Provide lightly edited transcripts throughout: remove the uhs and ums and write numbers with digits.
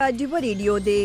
ډیو ریډیو دی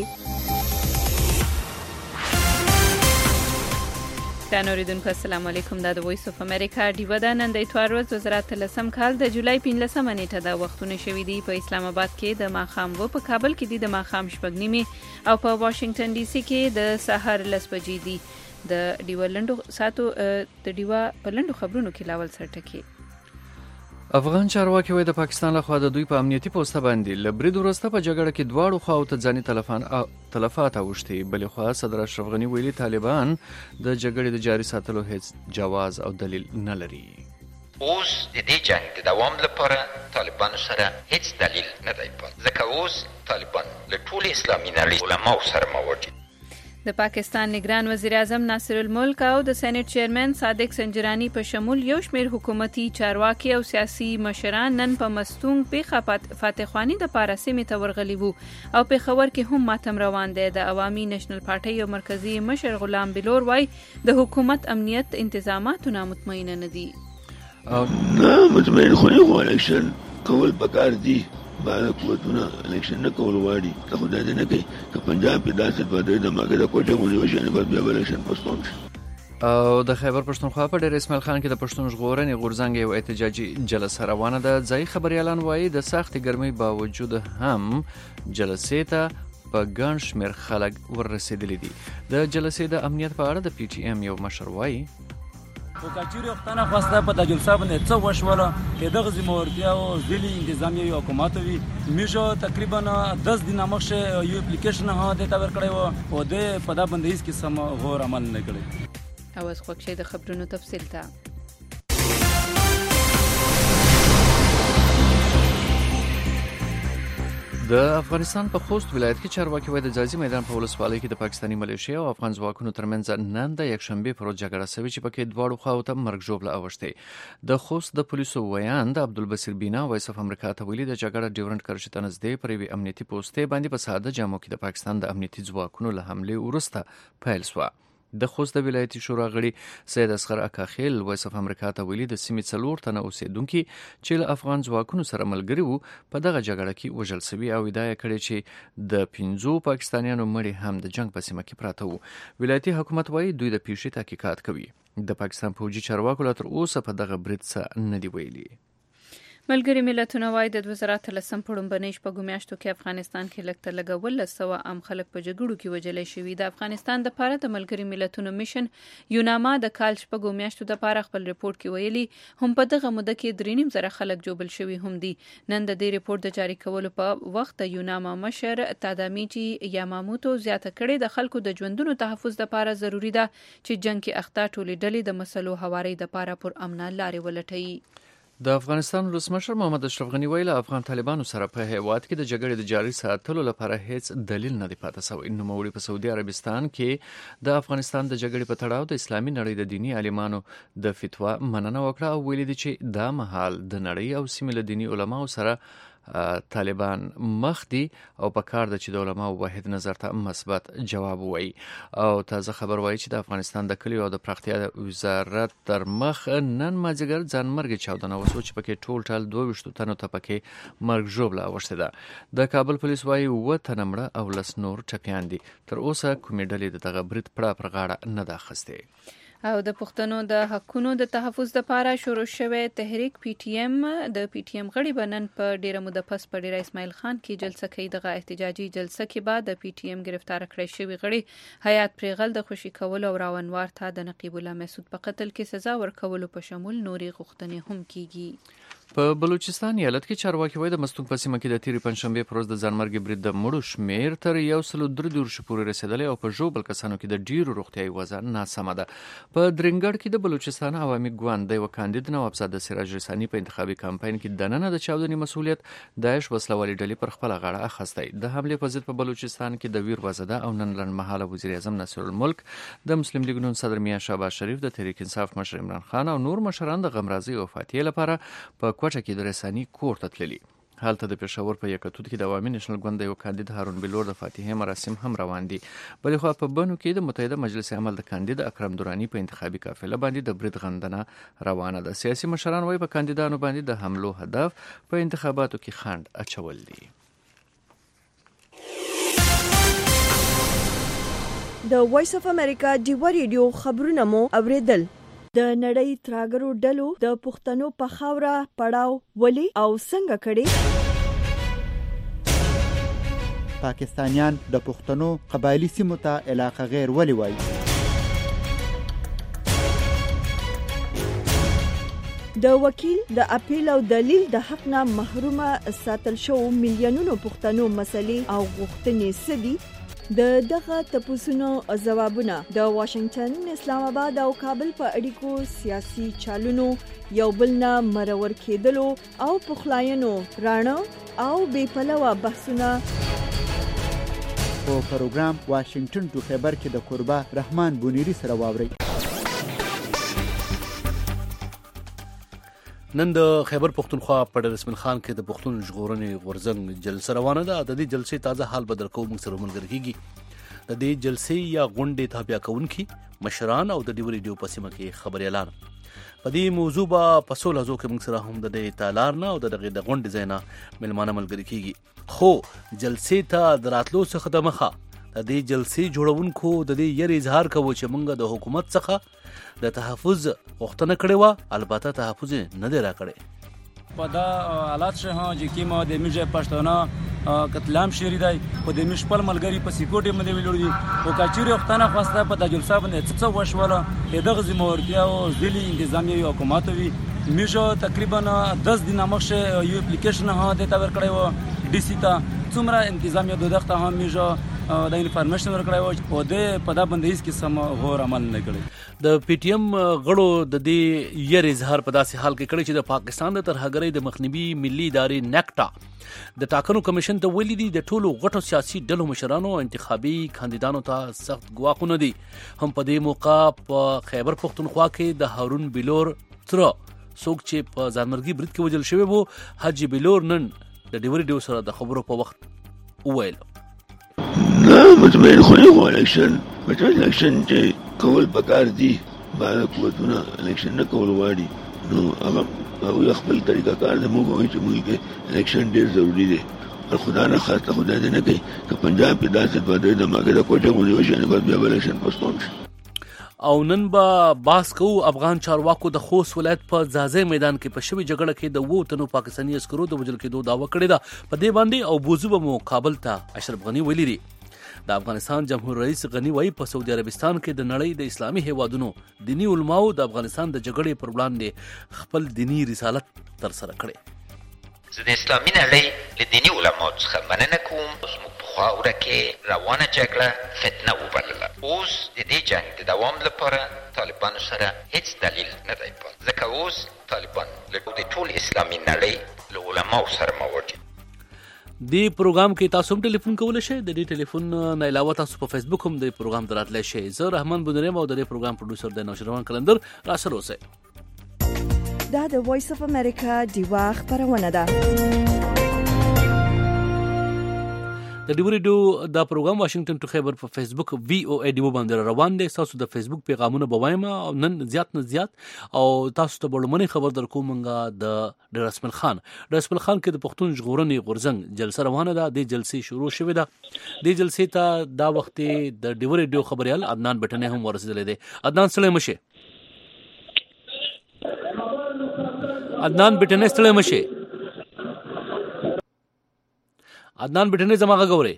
اوریدونکو السلام علیکم. دا د وایس اف امریکا ډیو ده. نن د اتوار ورځ 2013 کال د جولای 15 نیټه دا وختونه شوي دي. په اسلام آباد کې د ماښام په کابل کې د ماښام 8:30 او په واشنگټن ډي سي کې د سحر 10 بجې دي. د ډیو لندو ساتو د ډیو په لندو خبرونو کې لاول سرټکی. افغان چارواکي وایي د پاکستان لخوا د دوی په امنیتي پوسټه باندې له برید وروسته په جګړه کې دواړو خواو ته ځاني تلفات اوښتي. بلې خوا صدر اشرف غني ویلي طالبان د جګړې د جاري ساتلو هیڅ جواز او دلیل نه لري. اوس د دې جنگ د دوام لپاره طالبانو سره هیڅ دلیل نه دی پاتې، ځکه اوس طالبان له ټول اسلامي نړۍ علماو سره موجود. د پاکستان نگران وزیر اعظم ناصر الملک او د سېنات چیرمن صادق سنجرانی په شمول یو شمېر حکومتي چارواکي او سیاسي مشران نن په مستونګ پیښه فاتحخواني د پاره سیمې ته ورغلي وو او په خبر کې هم ماتم روان دی. د عوامي نېشنل پارټي او مرکزی مشر غلام بلور وای د حکومت امنیت انتظامات نامطمئن نه دي. نه مطمئن خو نه الیکشن کول پکار دي. باید قوتونه الیکشن نه کول غواړي که خدای دې نه کوي که پنجاب کې داسې بدرې دماغه د کوټې غونډې وشي نه بس بیا به الیکشن پوسټپون شي. او د خیبر پښتونخوا په ډېر اسماعیل خان کې د پښتون ژغورنې غورځنګ یو احتجاجي جلسه روانه ده. ځایي خبریالان وایي د سختې ګرمۍ باوجود هم جلسې ته په ګڼ شمېر خلک ورسېدلي دي. د جلسې د امنیت په اړه د پی ټي ایم یو مشر وایي خو کچېرې وختانه خواسته په د جلسه باندې څه وشوله که دغه ذمهوارتیا او ځینې انتظامیه یو حکومت وي. موږ تقریبا 10 دینه مخکې یو اپلیکیشن هم دې ته ورکړی و او دې په دا باندې هېڅ قسم غور عمل نه کړی. اوس خوښ شئ د خبرونو تفصیل ته. د افغانستان په خوست ولایت کې چارواکي وایي د ځاځي میدان په ولسوالۍ کې د پاکستاني ملیشیا او افغان ځواکونو ترمنځ نن د یکشنبې پر ورځ جګړه شوې چې پکې دواړو خواو ته مرګ ژوبله اوښتې. د خوست د پولیسو ویاند عبدالبصیر بینا وایس اف امریکا ته ویلي د جګړه ډیورنډ کرښې ته نږدې پر یوې امنیتي پوستې باندې په ساده جامو کې د پاکستان د امنیتي ځواکونو له حملې وروسته پیل شوه. د خوست د ولایتي شورا غړي سید اصغر اکاخیل وایس اف امریکا ته ویلي د سیمې 4 تنه اوسیدونکي چې له افغان ځواکونو سره ملګري وو په دغه جګړه کې وژل شوي او ادعا یې کړې چې د 5 پاکستانیانو مړي هم د جنگ په سیمه کې پراته وو. ولایتي حکومت وایي دوی د پیښې تحقیقات کوي. د پاکستان پوځي چارواکو لا تر اوسه په دغه برید څه نه دی ویلي. ملګري ملتونه وایي د 2013 په لومړنۍ شپږو میاشتو کې افغانستان کې لږ تر لږه 1,100 عام خلک په جګړو کې وژل شوي. د افغانستان دپاره د ملګري ملتونو میشن یوناما د کال شپږو میاشتو دپاره خپل ریپورت کې ویلي هم په دغه موده کې 3,500 خلک جوبل شوي هم دي. نن د دې ریپورت د جاري کولو په وخت د یوناما مشر تادامیچی یاماموتو زیاته کړې د خلکو د ژوندونو تحفظ دپاره ضروری ده چې جنگ کې اخته ټولې ډلې د مسلو هواري دپاره پر امنه لارې ولټوي. د افغانستان ولسمشر محمد اشرف غني ویلي افغان طالبانو سره په هیواد کې د جګړې د جاري ساتلو لپاره هیڅ دلیل نه دی پاتې شوی. نوموړي په سعودي عربستان کې د افغانستان د جګړې په تړاو د اسلامي نړۍ د دیني عالمانو د فتوا مننه وکړه او ویلي دي چې دا مهال د نړۍ او سیمې له دیني علماو سره طالبان مخ دي او په کار ده چې د علماو واحد نظر ته مثبت جواب وایي. او تازه خبر وایي چې د افغانستان د کلیو او د پراختیا وزارت تر مخ نن مازدیګر ځانمرګي چاودنه وسو چې پکې ټول 22 تنو ته پکې مرګ ژوبله اوښتې ده. د کابل پولیس وایي 7 تنه مړه او 10 نور ټپیان دي. تر اوسه کومې ډلې د دغه برید پړه پر غاړه نه ده اخیستې. او د پښتنو د حقونو د تحفظ لپاره شروع شوی تحریک پی ټی ایم د پی ټی ایم غړي بنن په ډیره موده پس په ډیره اسماعیل خان کې جلسه کوي. دغه احتجاجي جلسه کې بعد د پی ټی ایم گرفتار کړی شوی غړي حیات پریغل د خوشي کول او راونوار ته د نقیب الله مسعود په قتل کې سزا ورکولو په شمول نوري غوښتنې هم کیږي. په بلوچستان ایالت کې چارواکي وایي د مستونګ په سیمه کې د تیرې پنځشنبې پر ورځ د ځانمرګي برید د مړو شمیر تر 103 پورې رسیدلی او په ژوبل کسانو کې د ډیرو روغتیایي وضع ناسمه ده. په درنګړ کې د بلوچستان عوامي ګوند د یو کاندید نوابزاده سراج رساني په انتخابي کمپاین کې دننه د چاودنې مسؤلیت داعش وسلوالي ډلې پر خپل غاړه اخیستی. د حملې په ضد په بلوچستان کې د ویر وزده او نن لنډمهاله وزیر اعظم ناصر الملک د مسلم لیگ نون صدر میاں شهباز شریف د تحریک انصاف مشر عمران خان او نور مشران د غمرازي او فاتحې لپاره په کوټه کې د رساني کور ته تللي. هلته د پېښور په یکتوت کې د عوامي نېشنل ګوند د یو کاندید هارون بلور د فاتحې مراسم هم روان دي. بلې خوا په بنو کې د متحده مجلس عمل د کاندید اکرم دورانی په انتخابي قافله باندې د برید غندنه روانه ده. سیاسي مشران وایي په کاندیدانو باندې د حملو هدف په انتخاباتو کې خنډ اچول دي. د وایس اف امریکا ډیوا ریډیو خبرونه مو اوریدل. د نړۍ تراګرو ډلو د پښتنو په خاوره پړاو ولي او څنګه کړي؟ پاکستانیان د پښتنو قبایلی سیمو ته علاقه غیر ولي وایي؟ د وکیل د اپیل او دلیل د حق نه محرومه ساتل شو میلیونونو پښتنو مسلې او غوښتنې سدي؟ د دغه تپوسونو ځوابونه د واشنگټن، اسلام آباد او کابل په اړیکو سیاسي چالونو یو بل نه مرور کېدلو او پخلاینو راڼه او بې پلوه بحثونه په پروګرام واشنگټن ټو خیبر کې د قربا رحمان بونیری سره واوري. نن د خیبر پختونخوا په رسمل خان کې د پښتون ژغورنې غورځنګ جلسه روانه ده. د دې جلسې تازه حال بدل کوو موږ سره ملګری کیږي. د دې جلسې یا غونډې تابع کوونکي مشران او د ډیو ریډیو په سیمه کې خبريالان په دې موضوع په سول ازو کې موږ سره هم د دې تالار نه او د غونډې ځاینا ملمانه ملګری کیږي. خو جلسې ته دراتلو څخه د مخه د دې جلسې جوړونکو د دې یری اظهار کوي چې موږ د حکومت څخه د تحفظ غوښتنه کړې و، البته تحفظ نه دی راکړی. په دا حالات شه چې کیما د میجه پښتونه قتلام شری دی په د مش خپل ملګری په سکیورټي باندې ویلوړي او کچوري وختانه خواسته په د جلسه باندې څه وشوله دغه ذمہورتیا او ځلي انتظامی حکومت وی میجه تقریبا 10 دینه مخشه یو اپلیکیشن د تاور کړی و ډي سي ته څومره انتظامی دغه هم میجه د انفارمیشن ورکړی و او د پدا بندیز کې سم غور عمل نه کړی. د پی ټی ایم غړو د دې یې اظهار په داسې حال کې کړی چې د پاکستان د ترهګرۍ د مخنیوي ملي ادارې نیکټا د ټاکنو کمیشن ته ویلي دي د ټولو غټو سیاسي ډلو مشرانو او انتخابي کاندیدانو ته سخت ګواښونه دي. هم په دې موقع په خیبر پختونخوا کې د هارون بلور تر څوک چې په ځانمرګي برید کې وژل شوی وو حاجی بلور نن د ډیوري ډیو سره د خبرو په وخت وویل نه مطمئن خو نه غواړم الیکشن چې کول پکار دي باید قوتونه الیکشن نه کول غواړي نو هغه خپل طریقه کار د موږ وایي چې موږ کې الیکشن ډېر ضروری دی. خدا نه خاصه خدای دې نه کوي که پنجاب کې داسې بدرې د ماګه د کوټه غونډې وشي نه بس بیا الیکشن پوسټپون شي. او نن به باس کو افغان چارواکو د خوست ولایت په ځاځي میدان کې په شوی جګړه کې د وو تنو پاکستاني عسکرو د وژل کېدو داوا کړی دا. په دې باندې او بوزو به مو کابل ته اشرف غنی ویلي دي. د افغانستان جمهور رئیس غنی وایي په سعودي عربستان کې د نړۍ د اسلامي هیوادونو دینی علماو د افغانستان د جګړې پر وړاندې خپل دینی رسالت تر سره کړي. زه د اسلامي نړۍ له دینی علماو څخه مننه کوم. زموږ په خاوره کې روانه جګړه فتنه وبلله. اوس د دې جنګ د دوام لپاره طالبانو سره هیڅ دلیل نه دی پاتې، ځکه اوس طالبان له ټول اسلامي نړۍ له علماو سره موجود. دی پروګرام کې تاسو هم ټلیفون کولای شئ. د دې ټلیفون نه علاوه تاسو په فیسبوک هم د پروګرام دراتلی شئ. زه رحمان بونریم او د دې پروګرام پروډوسر د نوشروان کلندر را سره اوسئ. دا د وایس اف امریکا ډیوا خبرونه ده. د ډیو ریډیو دا پروګرام واشنگټن ټو خیبر په فیسبوک وی او ای ډیو باندې روان دی. تاسو د فیسبوک پیغامونه بوایم او نن زیات نه زیات او تاسو ته بلمنې خبر درکومنګا د رسمل خان کې د پښتون ژغورنې غورځنګ جلسه روانه ده. د جلسې شروع شوې ده. د جلسې ته دا وخت د ډیو ریډیو خبريال عدنان بټنه هم ورسېدل دي. عدنان سلام مشه. عدنان بټنه سلام مشه. عدنان بټنه زما غوړې.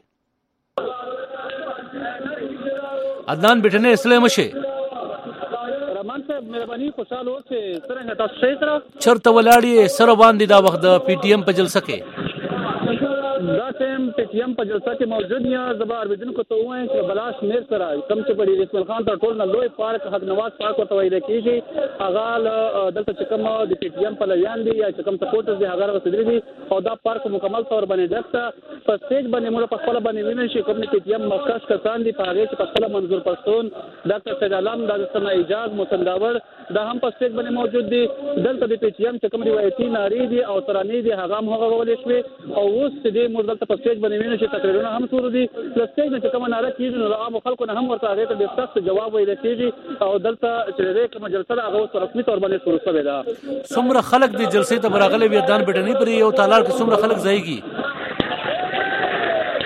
عدنان بټنه اسلام شه. رحمان صاحب مهرباني خوشاله اوسه څنګه تاسو ښه سره چرته ولاړی سره باندې دا وخت د پی ټی ایم په جلسه کې دا ټیم پی ټی ایم په جلسه کې موجود یا زبر بدن کو ته وایي چې بلاش میر سره کم چې پړي رسول خان ته ټول نه لوی پارک حق نواز پارک ورته ویل کېږي. هغه دلته چې کوم د پی ټی ایم په لایان دي یا چې کوم سپورټرز دي هغه رسیدلي دي او دا پارک مکمل تور باندې ډکته په سټیج باندې موږ په خپل باندې وینئ چې کوم پی ټی ایم مرکز کسان دي په هغه چې په خپل منظور پښتون ډاکټر سید عالم د سنا ایجاز مسنداور دا هم په سټیج باندې موجود دي. دلته د پی ټی ایم چې کوم روایتي ناری دي او ترانې دي هغه هم هغه ولې شوي او اوس دې موږ دلته په سټیج باندې وینئ چې تقریرونه هم شروع دي. سټیج نه چې کوم ناره کیږي نو عام خلکو نه هم ورته هغه ته د سخت جواب ویل کېږي او دلته چې کوم جلسه هغه اوس رسمي تور باندې شروع شوې ده. څومره خلک د جلسې ته براغلي ویدان بټنی پر یو تالار کې څومره خلک ځایږي؟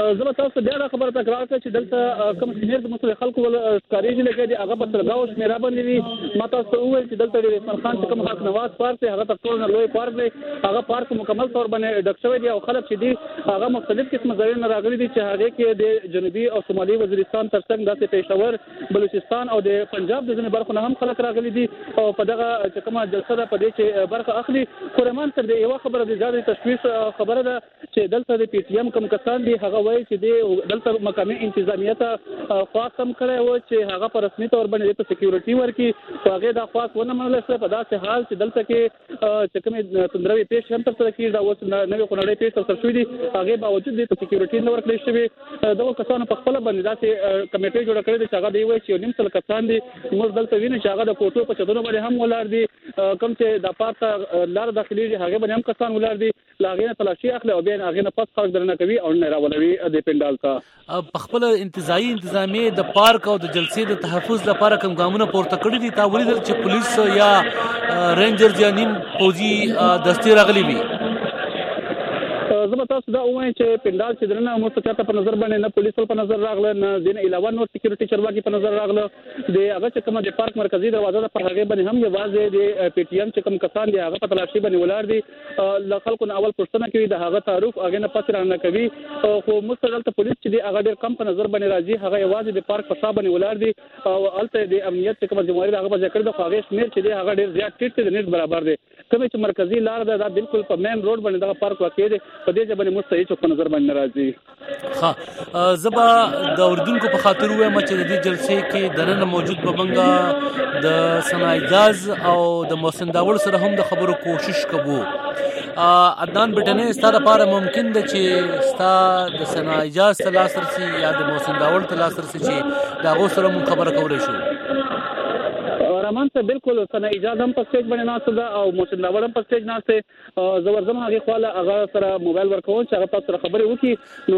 زه تاسو بیا خبره تکرار کړم چې دلته کوم شمیر د مسلمان خلکو ولکاريږي لکه دی هغه په ترګاو شمیره باندې وي ما تاسو وویل چې دلته د رسول خان کوم حق نواز پارک هغه تاسو نه لوی پارک دی هغه پارک مکمل طور باندې ډک شوی دی او خلک چې دی هغه مختلف قسم ځایونه راغلي دي چې هغه کې د جنوبي او شمالي وزیرستان ترڅنګ داسې پېښور بلوچستان او د پنجاب د ځینې برخو نه هم خلک راغلي دي او په دغه چې کومه جلسه ده په دې چې برخه اخلي خورمان تر دې یو خبره د زیاتې تشویش خبره ده چې دلته د پی ټی ایم کوم کسان دي هغه وایي چې د دلته مقامي انتظامیت خاص هم کړی و چې هغه په رسمي تور باندې ته سکیورټي ورکړي هغه دا خاص ونه منل شو په داسې حال چې دلته کې چې کومه تندروي پیښ هم تر سره کیږي دا اوس نوې خونړۍ پیښ تر سره شوې دي هغه باوجود د سکیورټي نه ورکړل شوی دغه کسانو په خپل باندې داسې کمیټې جوړ کړې چې هغه دی وایي چې نیم څل کسان دي موږ دلته ویني چې هغه د کوټو په چدرو باندې هم ولر دي کوم چې د پارته لار داخلي هغه باندې هم کسان ولر دي لاغې تلاشي اخلي او بیا هغه نه پس خلک درنه کوي او نه راولوي د پندال ته په خپل انتظامی د پارک او د جلسې د تحفظ لپاره کوم ګامونه پورته کړی دي تا ولیدل چې پولیس یا رینجر یا نیم فوجي دستې راغلي وي زما تاسو دا وایم چې پندال چې درنه مستقاته په نظر باندې نه پولیس په نظر راغله نه دین علاوه نور سکیورټي چرواکي په نظر راغله د هغه چې کومه د پارک مرکزی دروازه په هغه باندې هم یوازې د پی ټی ایم چې کوم کسان دي هغه په تلاشي باندې ولر دي ل خلکو نه اول پوښتنه کوي د هغه تعارف هغه نه پاتې رانه کوي خو مستقل ته پولیس چې هغه ډېر کم په نظر باندې راځي هغه یوازې د پارک په صاحب باندې ولر دي او الته د امنیت چې کومه ځمواري هغه په ذکر د هغه شمیر چې هغه ډېر زیات ټیټ دي نه برابر دي کومه چې مرکزی لار ده دا بالکل په مین روډ باندې د پارک واقع دي په دې ځبنه مستعد په نظر باندې راځي ها زبا د اوردونکو په خاطر وایم چې د دې جلسې کې دننه موجود بمنګا د سنا اجاز او د محسن داول سره هم د خبرو کوشش کوو عدنان بټنه ستاره لپاره ممکن ده چې ستا د سنا اجاز تلاش رسي یا د محسن داول تلاش رسي چې دا غو سره مون خبره کولای شو رحمان ته بالکل سنا اجازه هم په سټیج باندې ناشته ده او محسن داول هم په سټیج ناشته زورزم هغه خواله هغه سره موبایل ورکوون چې هغه تاسو سره خبرې وکړي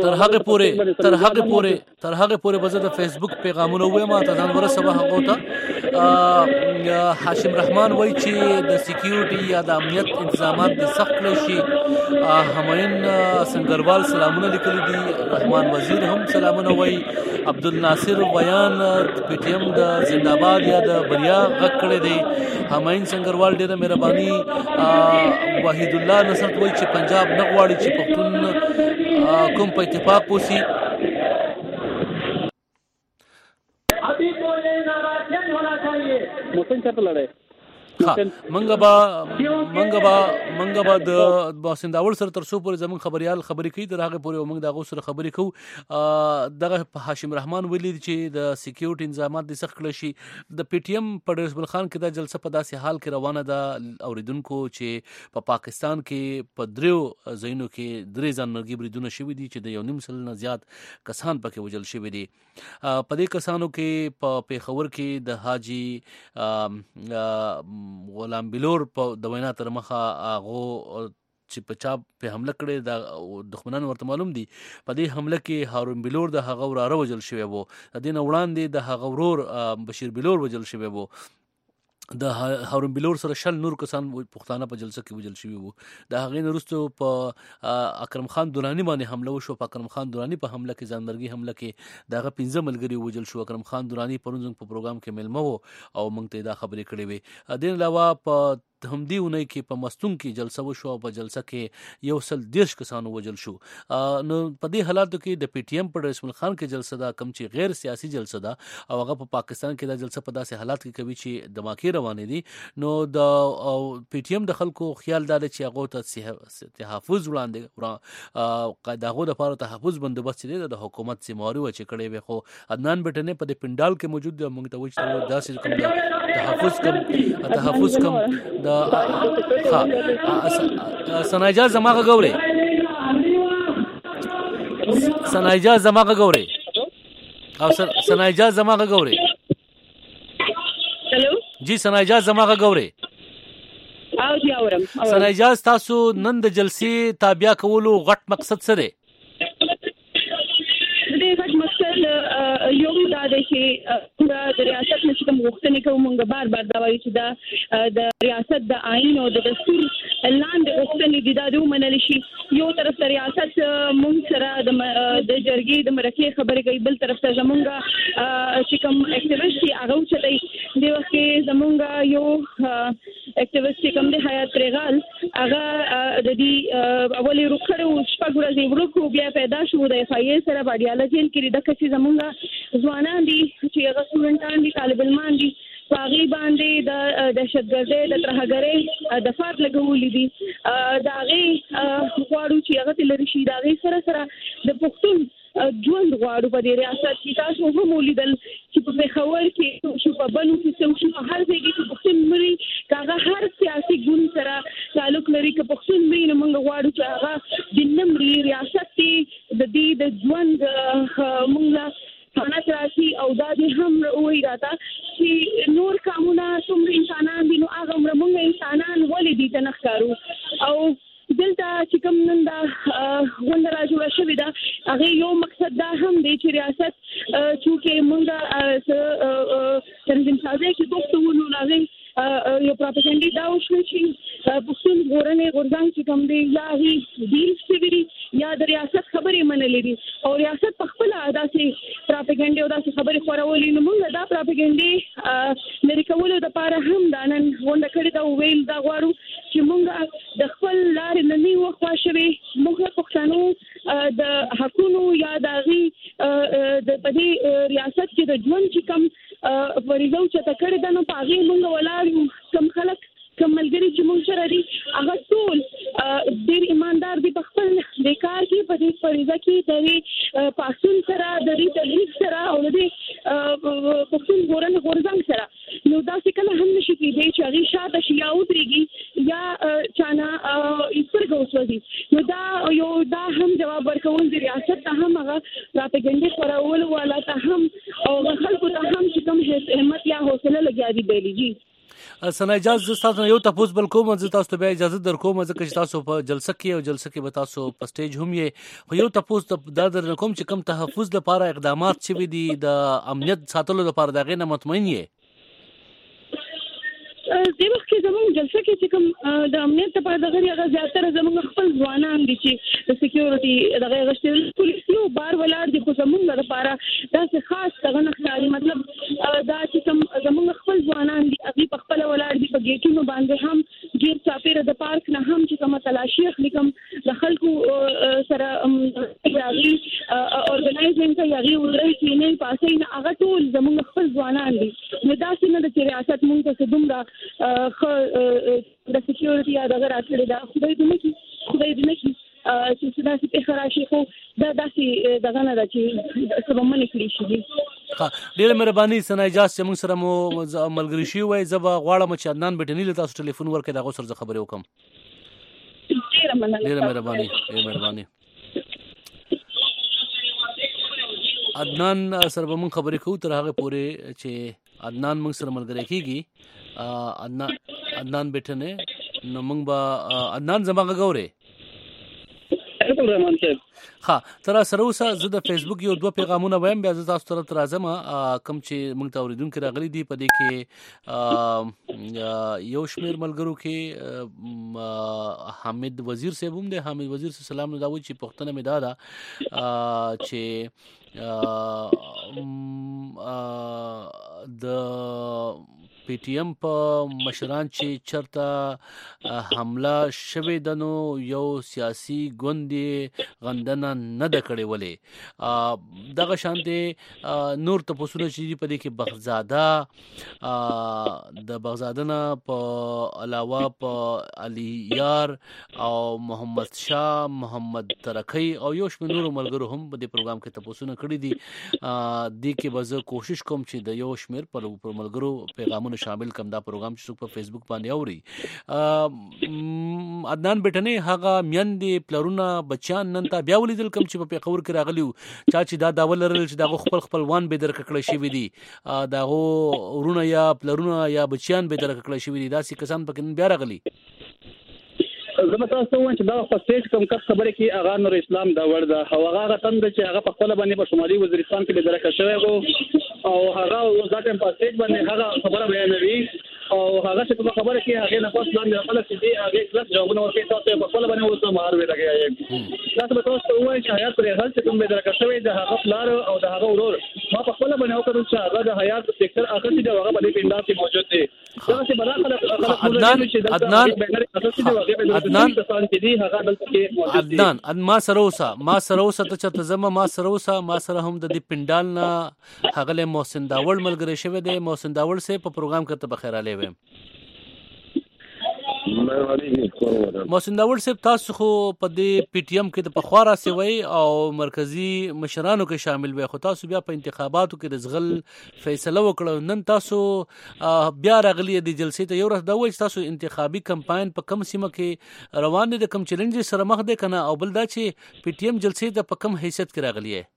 تر هغه پورې به زه د فیسبوک پیغامونه وایم ته ځان ورسوه هغه ته هاشم رحمان وایي چې د سکیورټي یا د امنیت انتظامات د سخت کړی شي هماین سنگروال سلامونه لیکلي دي رحمان وزیر هم سلامونه وایي عبدالناصر بیان پی ټی ایم د زنده‌باد یا د بریا غږ کړی دی هماین سنگروال ډیره مهرباني وحید الله نصرت وایي چې پنجاب نه غواړي چې پښتون کوم په اتفاق پوسی موسن چاته لړای منګه با د باسنداول سره تر څو پورې زمون خبريال خبرې کوي تر هغه پورې موږ دغه سره خبرې کوو دغه هاشم رحمان ویلي چې د سکیورټي انتظامات د سخت کړی شي د پی ټی ایم په رسول خان کې د جلسه په داسې حال کې روانه ده اوریدونکو چې په پاکستان کې په دریو ځایونو کې درې ځانمرګي بریدونه شوي دي چې د یو نیم سل نه زیات کسان پکې وژل شوي دي په دې کسانو کې په پیښور کې د حاجی غلام بلور په د وینا تر مخه هغه چې په چا په حمله کړي د دښمنانو ورته معلوم دي په دې حمله کې هارون بلور د هغه وراره وجل شوی وو د دین وړاندې د هغه ورور بشیر بلور وجل شوی وو د هارون بلور سره شل نور کسان پښتانه په جلسه کې وجل شوی وو د هغې وروسته په اکرم خان دورانی باندې حمله وشو په اکرم خان دورانی په حمله کې ځانمرګي حمله کې دغه 15 ملګري وجل شو اکرم خان دورانی پرون په پروګرام کې ملمه وو او موږ ته دا خبرې کړې وې د علاوه په همدی اونۍ کې په مستون کې جلسه وشو او په جلسه کې یو سل 10 کسانو وجل شو نو په دې حالاتو کې د پی ټی ایم پر رسول خان کې جلسه دا کم چې غیر سیاسي جلسه ده او هغه په پاکستان کې دا جلسه په داسې حالات کې کوي چې دماکي روانې دي نو د پی ټی ایم د خلکو خیال دا چې هغه ته تحفظ وړاندې دغه د لپاره تحفظ بندوبست دی د حکومت سیماري و چې کړي وي خو عدنان بټنه په د پندال کې موجود دی موږ ته وایي داسې کوم تحفظ کم د سنایجا زماغه ګوري سنایجا زماغه ګوري او سنایجا زماغه ګوري هلو جی سنایجا زماغه ګوري او جی اورم سنایجا تاسو نن د جلسې تابع کولو غټ مقصد څه دی یو دا دی چې د ریاست نشم غوښتنې کوم موږ بار دا وایو چې د ریاست د آئین او د دستور لاندې غوښتنې دي دا د ومنل شي. یو طرف ته ریاست مونږ سره د جرګې د مرکې خبرې کوي، بل طرف ته زمونږ چې کوم اکټیویسټ دي هغه اوچتای. د وخت کې زمونږ یو اکټیویسټ چې کوم دی حیات ریغال هغه د دې اولې روکړو شپږ ورځې ورکو بیا پیدا شو د اف آی ای سره باډیاله جیل کې د کسي زمونږ ځوانان دي چې هغه سټوډنټان دي، طالب علمان دي، باغی باندې د دهشتګردۍ د ترهګرۍ د فاد لګولې دي. دا غي غواړو چې هغه تل رشي دا غي سره سره د پښتون ژوند غواړو په دې ریاست کې. تاسو هم ولیدل چې په پېښور کې شو، په بنو کې شو، په هر ځای کې پښتون مري، هغه هر سیاسي ګوند سره تعلق لري. که پښتون مري نو موږ غواړو چې هغه د نمري ریاست کې د دې د ژوند موږ خانات راشي او دا دې هم وایي راته چې نور کامونه څومره انسانان دي نو هغه موږ انسانان ولې دي ته نه ښکارو. او دلته چې کوم نن دا غونډه راجوړه شوې ده هغه یو مقصد دا هم دی چې ریاست چې موږ تنظیم سازي کې دوستو نو هغه یو پروپاګاندا دا وشو چې پښتون ژغورنې غورځنګ چې کوم دی یا هی ډیل شوی یا د ریاست خبرې منلې دي او ریاست په خپل داسې پروپاګاندا او داسې خبرې خورولې نو موږ دا پروپاګاندا لري کولو لپاره هم دا نن غونډه کړې دا ویل دا غواړو چې موږ د خپل لارې نه نیو خوښوي. موږ پښتنو د حقونو یا د غي د پدې ریاست کې د ژوند چې کوم فریضه چې تکړه د نو پاغي موږ ولاړو کم خلک کم ملګری چې موږ سره دي هغه ټول ډېر ایماندار دي په خپل د کار کې په دې فریضه کې د پاسون سره د دې تحریک سره او د پښتون ژغورنې غورځنګ سره نو دا څه کله هم نشي کېدای چې هغه شاته شي یا ودرېږي یا چانا ایسترګو وسوي. نو دا یو دا هم جواب ورکول د ریاست ته هم هغه پروپاګاندا خورول ولا ته هم او خلکو ته هم چې کوم همت یا حوصله لګیا دي بیلیږي. سنا اجازه تاسو یو تاسو بل کوم چې تاسو ته اجازه درکوم چې تاسو په جلسه کې او جلسه کې به تاسو په سټیج هم یې خو یو تاسو دا در کوم چې کم تحفظ لپاره اقدامات چې دي د امنیت ساتلو لپاره دا غینه مطمئن یې د وخت کې زموږ جلسه کې چې کوم د امنیت لپاره دغه هغه زیاتره زموږ خپل ځوانان دي چې د سکیورټي دغه غشتل پولیسو بار ولاړ دي خو زموږ لپاره دا څه خاص دغه نه ښکاري. مطلب دا چې کوم زموږ خپل ځوانان دي هغه په خپل ولاړ دي په گیټونو باندې هم غیر چاپیره د پارک نه هم چې کوم تلاشي اخلي کوم د خلکو سره یاري اورګنایزینګ ته یاري ورې چې نه پاسې نه هغه ټول زموږ خپل ځوانان دي. نو دا څنګه د ریاست موږ ته دومره د سکیورټي یا دغه راټړې دا خدای دې نه کی چې څه داسې په خراشي خو دا داسې دغه نه ده چې سبا منې کړی شي. ډېره مهرباني سنا اجازه چې موږ سره مو ملګری شي وای زه به غواړم چې عدنان بټنی له تاسو ټلیفون ورکړئ دا غو سره خبرې وکم. ډېره مهرباني عدنان سره به موږ خبرې کوو تر هغه پورې چې عدنان موږ سره ملګری کیږي. عدنان بټنه نو موږ به عدنان زماغه ګوري رحمان صاحب. ها تر سره اوسه زه د فیسبوک یو دوه پیغامونه وایم بیا زه تاسو طرف راځم کوم چې موږ ته اوریدونکو راغلي دي په دې کې یو شمیر ملګرو کې حامد وزیر صاحب هم دی. حامد وزیر سلام نو دا و چې پښتنه مې دا چې د پی ټی ایم په مشران چې چرته حمله شوه دنو یو سیاسي ګوندې غندنه نه د کړې ولې دغه شانته نور تاسو چې په دې کې بغزاده د بغزادنه په علاوه په علي یار او محمد شاه محمد ترکی او یو شمېر نور ملګرو هم په دې پروګرام کې تاسو نه کړی دي. دې کې به زه کوشش کوم چې د یو شمېر پر ملګرو پیغامونه شامل کم دا پروګرام چې په فیسبوک باندې اوري. عدنان بټنه هغه میندې پلرونه بچان نن ته بیا ولیدل کم چې په پیښور کې راغلیو چا چې دا داول لرل چې دا خپلوان به درک کړی شي دي دا ورونه یا پلرونه یا بچیان به درک کړی شي دي دا سې کسان پکې بیا راغلي. زما تاسو وایم چې دا په سټیج کوم کس خبره کې اغا نور اسلام دا ور ده او هغه تند چې هغه په خپل باندې په شمالي وزیرستان کې درک شوی او هغه ځکه په سټیج باندې هغه خبره بیانوي او هغه څه کوم خبره کې هغه نه پاس باندې خپل چې هغه کلاس جوابونه ورکړي تاسو په خپل باندې اوس مهار وی لګي تاسو به تاسو وایي چې حیات پر هغه څه کوم به درکښوي د هغه پلار او د هغه ورور ما په خپل باندې وکړل چې هغه د حیات سېکټر اخر چې هغه په پینډا کې موجود دی دا چې ما سره اوسه ته چته زما ما سره هم د دې پندال نه هغه محسن داوړ ملګری شوی دی محسن داوړ سه په پروګرام کې ته بخیر علی ویم محسن داوړ صاحب تاسو خو په دې پی ټی ایم کې د پخوارا سیوي او مرکزی مشرانو کې شامل وي خو تاسو بیا په انتخاباتو کې د زغل فیصله وکړو نن تاسو بیا راغلي د جلسې ته یو ورځ دا وایي تاسو انتخابي کمپاین په کم سیمه کې روان دي د کم چیلنج سره مخ دي کنه او بل دا چې پی ټی ایم جلسې ته په کم حیثیت کې راغلي ہے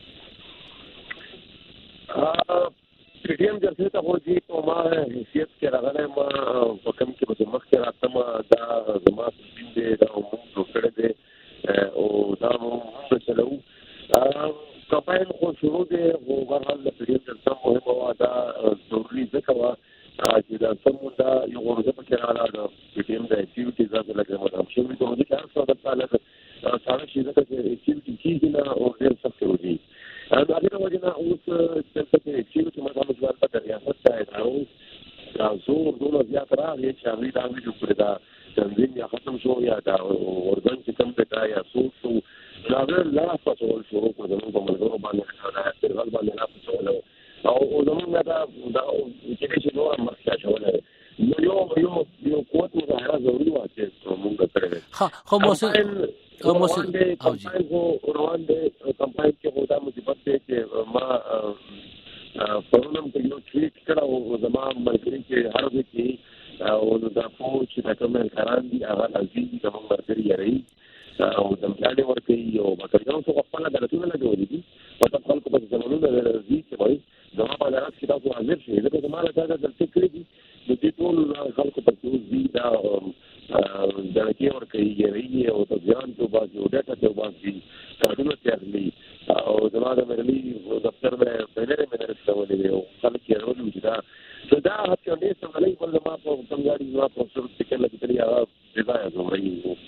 پی ټی ایم جلسې ته ورځي او ما حیثیت کې راغلی ما په کوم کې به مخ کې راتم دا زما دین دی دا موږ وکړه دي او دا موږ چلو کمپاین خو شروع دی او بهرحال د پی ټی ایم جلسه مهمه وه دا ضروري ځکه وه چې دا سمون دا یو ورځ په کې راغله د پی ټی ایم د اکټیویټیز هغه لږ مدام شوي د ورځې هر څه د پاله ساده شي ځکه چې اکټیویټي کېږي نه او ډېر سخت وي هغه وجه نه اوس چې اکټیویټي مدام ځوان په ریاست ته دا زور دونه زیات راغلی چې هغوی دا ویډیو کړې دا تنظیم یا ختم شو یا دا اردن چې کوم دی دا یا څوک شو نو هغه لاس پسول شروع کړو زموږ په ملګرو باندې دا استقلال باندې لاس پسول او زموږ دا چې چې نور مخکې اچولی یو قوت مظاهره ضروري وه چې موږ کړی خو محسن کمپاین خو روان دی کمپاین کې خو دا مثبت دی چې ما پرونم ته یو ټویټ کړی او زما ملګري چې هر ځای کې او دا فوج چې دا کوم همکاران دي هغه راځي زموږ ملګري یې او دمکانې ورکوي او بکریان خو خپله دولتونه لګولي دي په خلکو په زمانونه راځي چې وایي زما په لحاظ کې تاسو حاضر شئ ځکه زما له دا جلسې کړي دي نو دې ټول خلکو په کې اوس دي دا دړکې ورکوي یېروي او تبیان ته وباسي او ډاټا ته وباسي کارډونه ته اخلي او زما د مرلي دفتر مې بینر استولې دی او خلک یې راولي چې دا هڅه نه سمولای بل ما په څنګه ما په څور څه لګي تري هغه ځای زموږ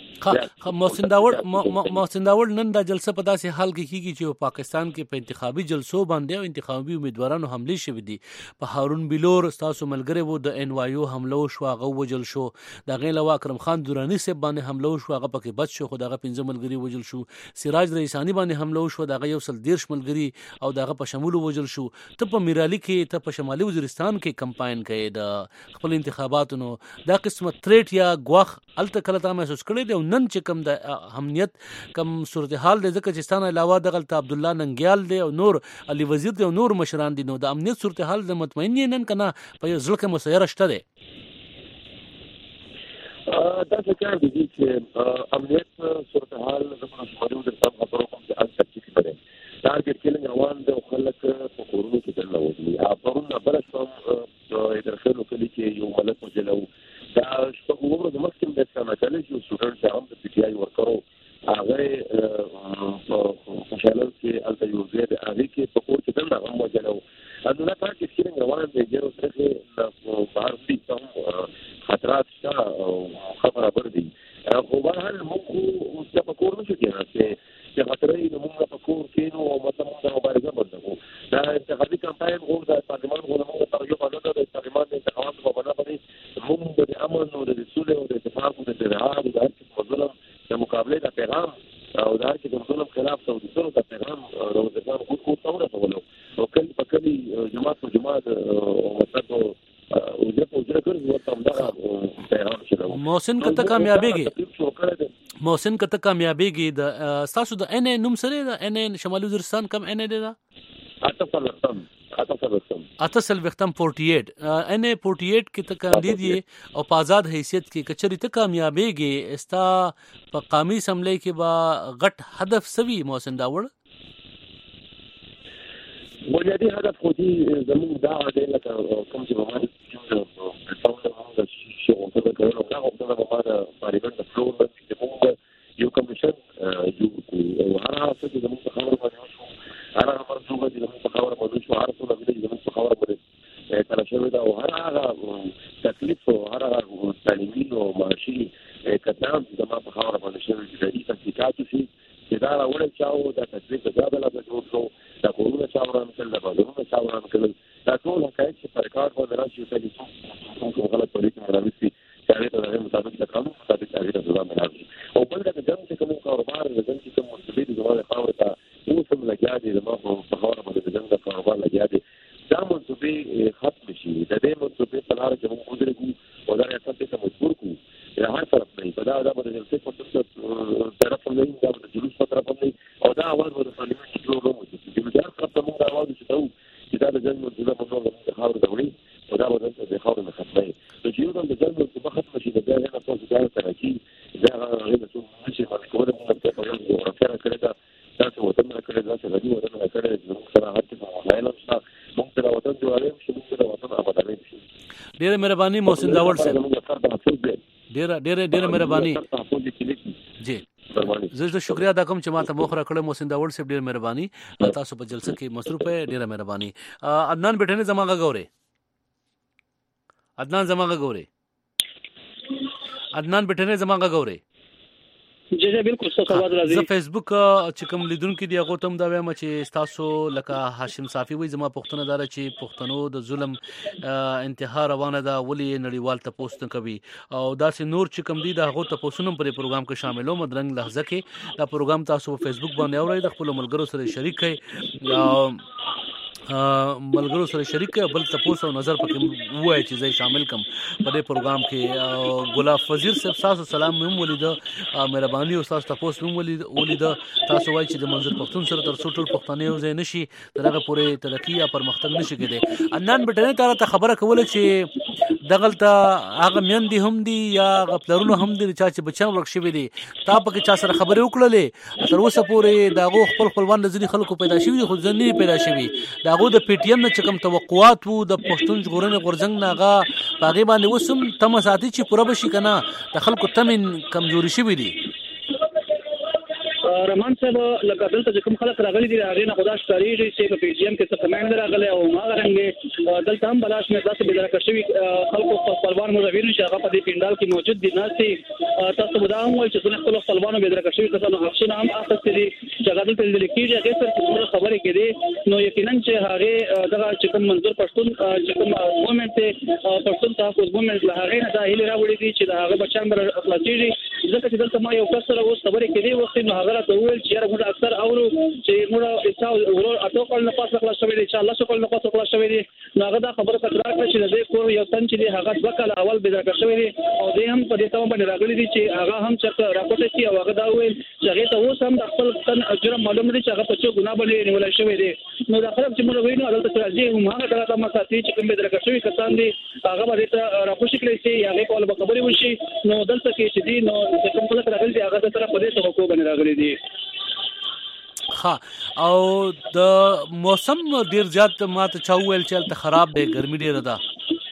محسن داوړ نن دا جلسه په داسې حال کې کیږي چې پاکستان کې په انتخابي جلسو باندې او انتخابي امیدوارانو حمله شوې دي په هارون بلور تاسو ملګری وو د ان وایو حمله شو هغه وجل شو د غیلا اکرم خان دورانی سه باندې حمله شو هغه پکې بچ شو خو دغه 15 ملګری وجل شو سراج رئیسانی باندې حمله شو دغه یو سل 13 ملګری او دغه په شمول وجل شو ته په میرالي کې ته په شمالي وزیرستان کې کمپاین کوي د خپل انتخاباتونو دا قسمه تریټ یا غوخ الته کله تا محسوس کړی دی نن چې کوم د امنیت کوم صورتحال دی ځکه چې ستانه علاوه دغه عبد الله ننګیال دی او نور علي وزیر دی او نور مشران دي نو د امنیت صورتحال د مطمئن نن کنه په ځل کې مسیر شته دی دا څنګه دي چې امنیت صورتحال د شمالي وزیرستان خبرو کوم چې ان تکلیف لري ټارګټ کېلنګ روان دی او خلک په کورونو کې دننه وځي پرون بل څه درخلو کلی کې یو ملک وجلو دا شپږ ورځې مخکې د سماجالي یو سټوډنټ چې هم د پی ټی آی ورکرو هغه خوشاله چې الته یو ځای د هغې کې په کور کې دننه هم وجلو نو دا ټارګټ کېلنګ روان دی چې اوس بهر دي هم خطرات شته او خبره بر دي خو بهرحال موږ اوس په کور نشو کېناستی چې خطرې د موږ په کور کېنو او مطلب موږ مبارزه بندوو دا انتخابي کمپاین غو د پارلمان غو موږ ته یو باندې د پارلمان د انتخاباتو په بنا باندې موږ د امن او د سولې او د اتفاق او د اتحاد او د هر څه ظلم د مقابله د پیغام او د هر څه ظلم خلاف او د ټول د پیغام او د ځان خود کو تاوره کولو او کله په کله جماعت او جماعت او مطلب او د پوجا کړو ورته همدا پیغام شته محسن کته کامیابیږي محسن کته کامیابیږي د تاسو د ان نوم سره د ان شمالي وزیرستان کم ان دی دا اتصل وختم 48 ان 48 کې ته کاندید او په آزاد حیثیت کې کچري ته کامیابیږي استا په قومي اسمبلی کې با غټ هدف سوي محسن داوړ بنیادی هدف خو دې زموږ دا دی لکه کوم چې باندې چې څنګه شي او څه کوي نو هغه په اړه د پارلیمنت د فلور باندې موږ یو کمیشن یو هر هغه څه چې زموږ خبره باندې شو هر هغه مرجوګه چې زموږ خبره باندې شو هر څه د زموږ خبره باندې تر شوی دا او هر هغه تکلیف او هر هغه تعلیمي او معاشي کتاب د ما په خبره باندې شوی چې د تحقیقات شي چې دا راوړل چاو د تکلیف د ځابه لا جوړ شو د کورونه چاوران کړل د بازارونو چاوران کړل دا ټول حقایق چې پر کار باندې راشي چې غلط طریقې راوستي چې دا د مطابق د قانون مطابق هغه د ځان راځي او بل دا چې کوم کاروبار د ځان چې کوم مستفید د خاور ته اوس هم لګیا دي د ما په خبره باندې د ځان د کاروبار لګیا دي دا منصوبې ختم شي د دې منصوبې په لار کې موږ ودرېږو او دا ریاست ته مجبور کړو د هر طرف نه په دا د جلسې په طرف نه دا د جلوس په طرف نه او دا اول د پارلیمنت کې جوړ راوځي چې د جلسې طرف ته موږ راوځو چې دا د ځان منصوبه موږ د خاور دوري او دا ودان د خاور نه ختمه چې یو د ځان منصوبه ختم شي دا نه تاسو دا ترکی دا غوښنه چې ماشي باندې کومه موږ په یو ورکه کړی دا تاسو وطن کړی دا څه غوښنه وطن کړی چې سره هڅه وکړو نو موږ ته وطن جوړوي چې موږ ته وطن آبادوي ډېر مهرباني محسن داوړ صاحب ډېر مهرباني جی زه شکریا ادا کوم چې ما ته موخره کړم محسن داوړ صاحب ډېر مهرباني تاسو په جلسه کې مصروف یې ډېر مهرباني عدنان بیٹھنے زماغه ګوره عدنان بیٹھنے زماغه ګوره جی بالکل څه خبر راځي زه فیسبوک چې کوم لیدونکو دی هغه تم دا وایم چې تاسو لکه هاشم صافي وای زما پښتنه دار چې پښتنو د ظلم انتها روانه ده ولی نړیوال ته پوسټ کوي او دا سه نور چې کوم دی دا هغه ته پوسټونم پر پروګرام کې شاملو مدرنګ لحظه کې دا پروګرام تاسو په فیسبوک باندې اورئ د خپل ملګرو سره شریک کړئ ملګرو سره شریک بل تاسو نظر پکې وای چې زه شامل کم په دې پروګرام کې ګلاب وزیر صاحب تاسو سلام مم ولید مهرباني او تاسو تاسو مم ولید تاسو وای چې د منظر پښتون سره تر څو ټول پښتانه یو ځای نشي دغه پورې ترقی یا پرمختګ نشي کېدی انان بټنه ته خبره کوله چې دغلته هغه میندې هم دي یا غپلرونه هم دي چې بچان ورکشي دي تا پکې چا سره خبرې وکړلې تر اوسه پورې داغو خپلوان د ځینې خلکو پیدا شوی خو ځنې پیدا شوی هغه د پی ټی ایم نه چې کوم توقعات وو د پښتون ژغورنې غورځنګ ناغه پاغي باندې وسم تم ساتي چې پوره بشي کنه د خلکو تمن کمزوري شوی دي رحمان صاحب لکه دلته چې کوم خلک راغلي دي هغه نه خدا ستړي چې په پی ټی ایم کې څه کمنټ راغلي او ما غرنګ دلته هم بلاش مې تاسو به درکښوي خلکو په خپلوان مزویر چې هغه په دې پینډال کې موجود دي ناسي تاسو به دا هم وایي چې څنګه خپل خپلوانو به درکښوي کسانو حقونه هم اخستې دي چې هغه دلته لیدل کېږي هغه سره خبرې کېدي نو یقینا چې هغه دغه چې کوم منظور پښتون چې کوم موومېنټ پښتون تحفظ موومېنټ له هغه نه دا هیله راوړي دي چې هغه بچان بر اخلاصيږي ځکه چې دلته ما یو کس سره اوس خبرې کېدي وخت نو هغه ته وویل چې موږ اکثر اورو چې موږ ایسا ورو اټو کول نه پاسه خلاص شوی دی چې الله شکر نه پاسه خلاص شوی دی نو هغه دا خبره تکرار کړي چې د دې کور یو تن چې هغه وکړه اول به دا شوی دی او دې هم په دې ته باندې راغلي دي چې هغه هم چې راپورټ شي او هغه دا ویل چې هغه ته اوس هم د خپل تن جرم معلوم دي چې هغه په څه ګناه باندې نیول شوی دی نو دا خلک چې موږ وینو عدالت ته راځي هم هغه دا ما ساتي چې کوم به درکښوي کسان دي هغه به ته راپورټ کړي چې هغه کول به خبري وشي نو دلته کې چې دي نو د کوم خلک راغلي دي هغه تر په دې توګه باندې راغلي دي ها او د موسم ډیر زیات ماته چاوول چې ته خراب دی ګرمي ډیره ده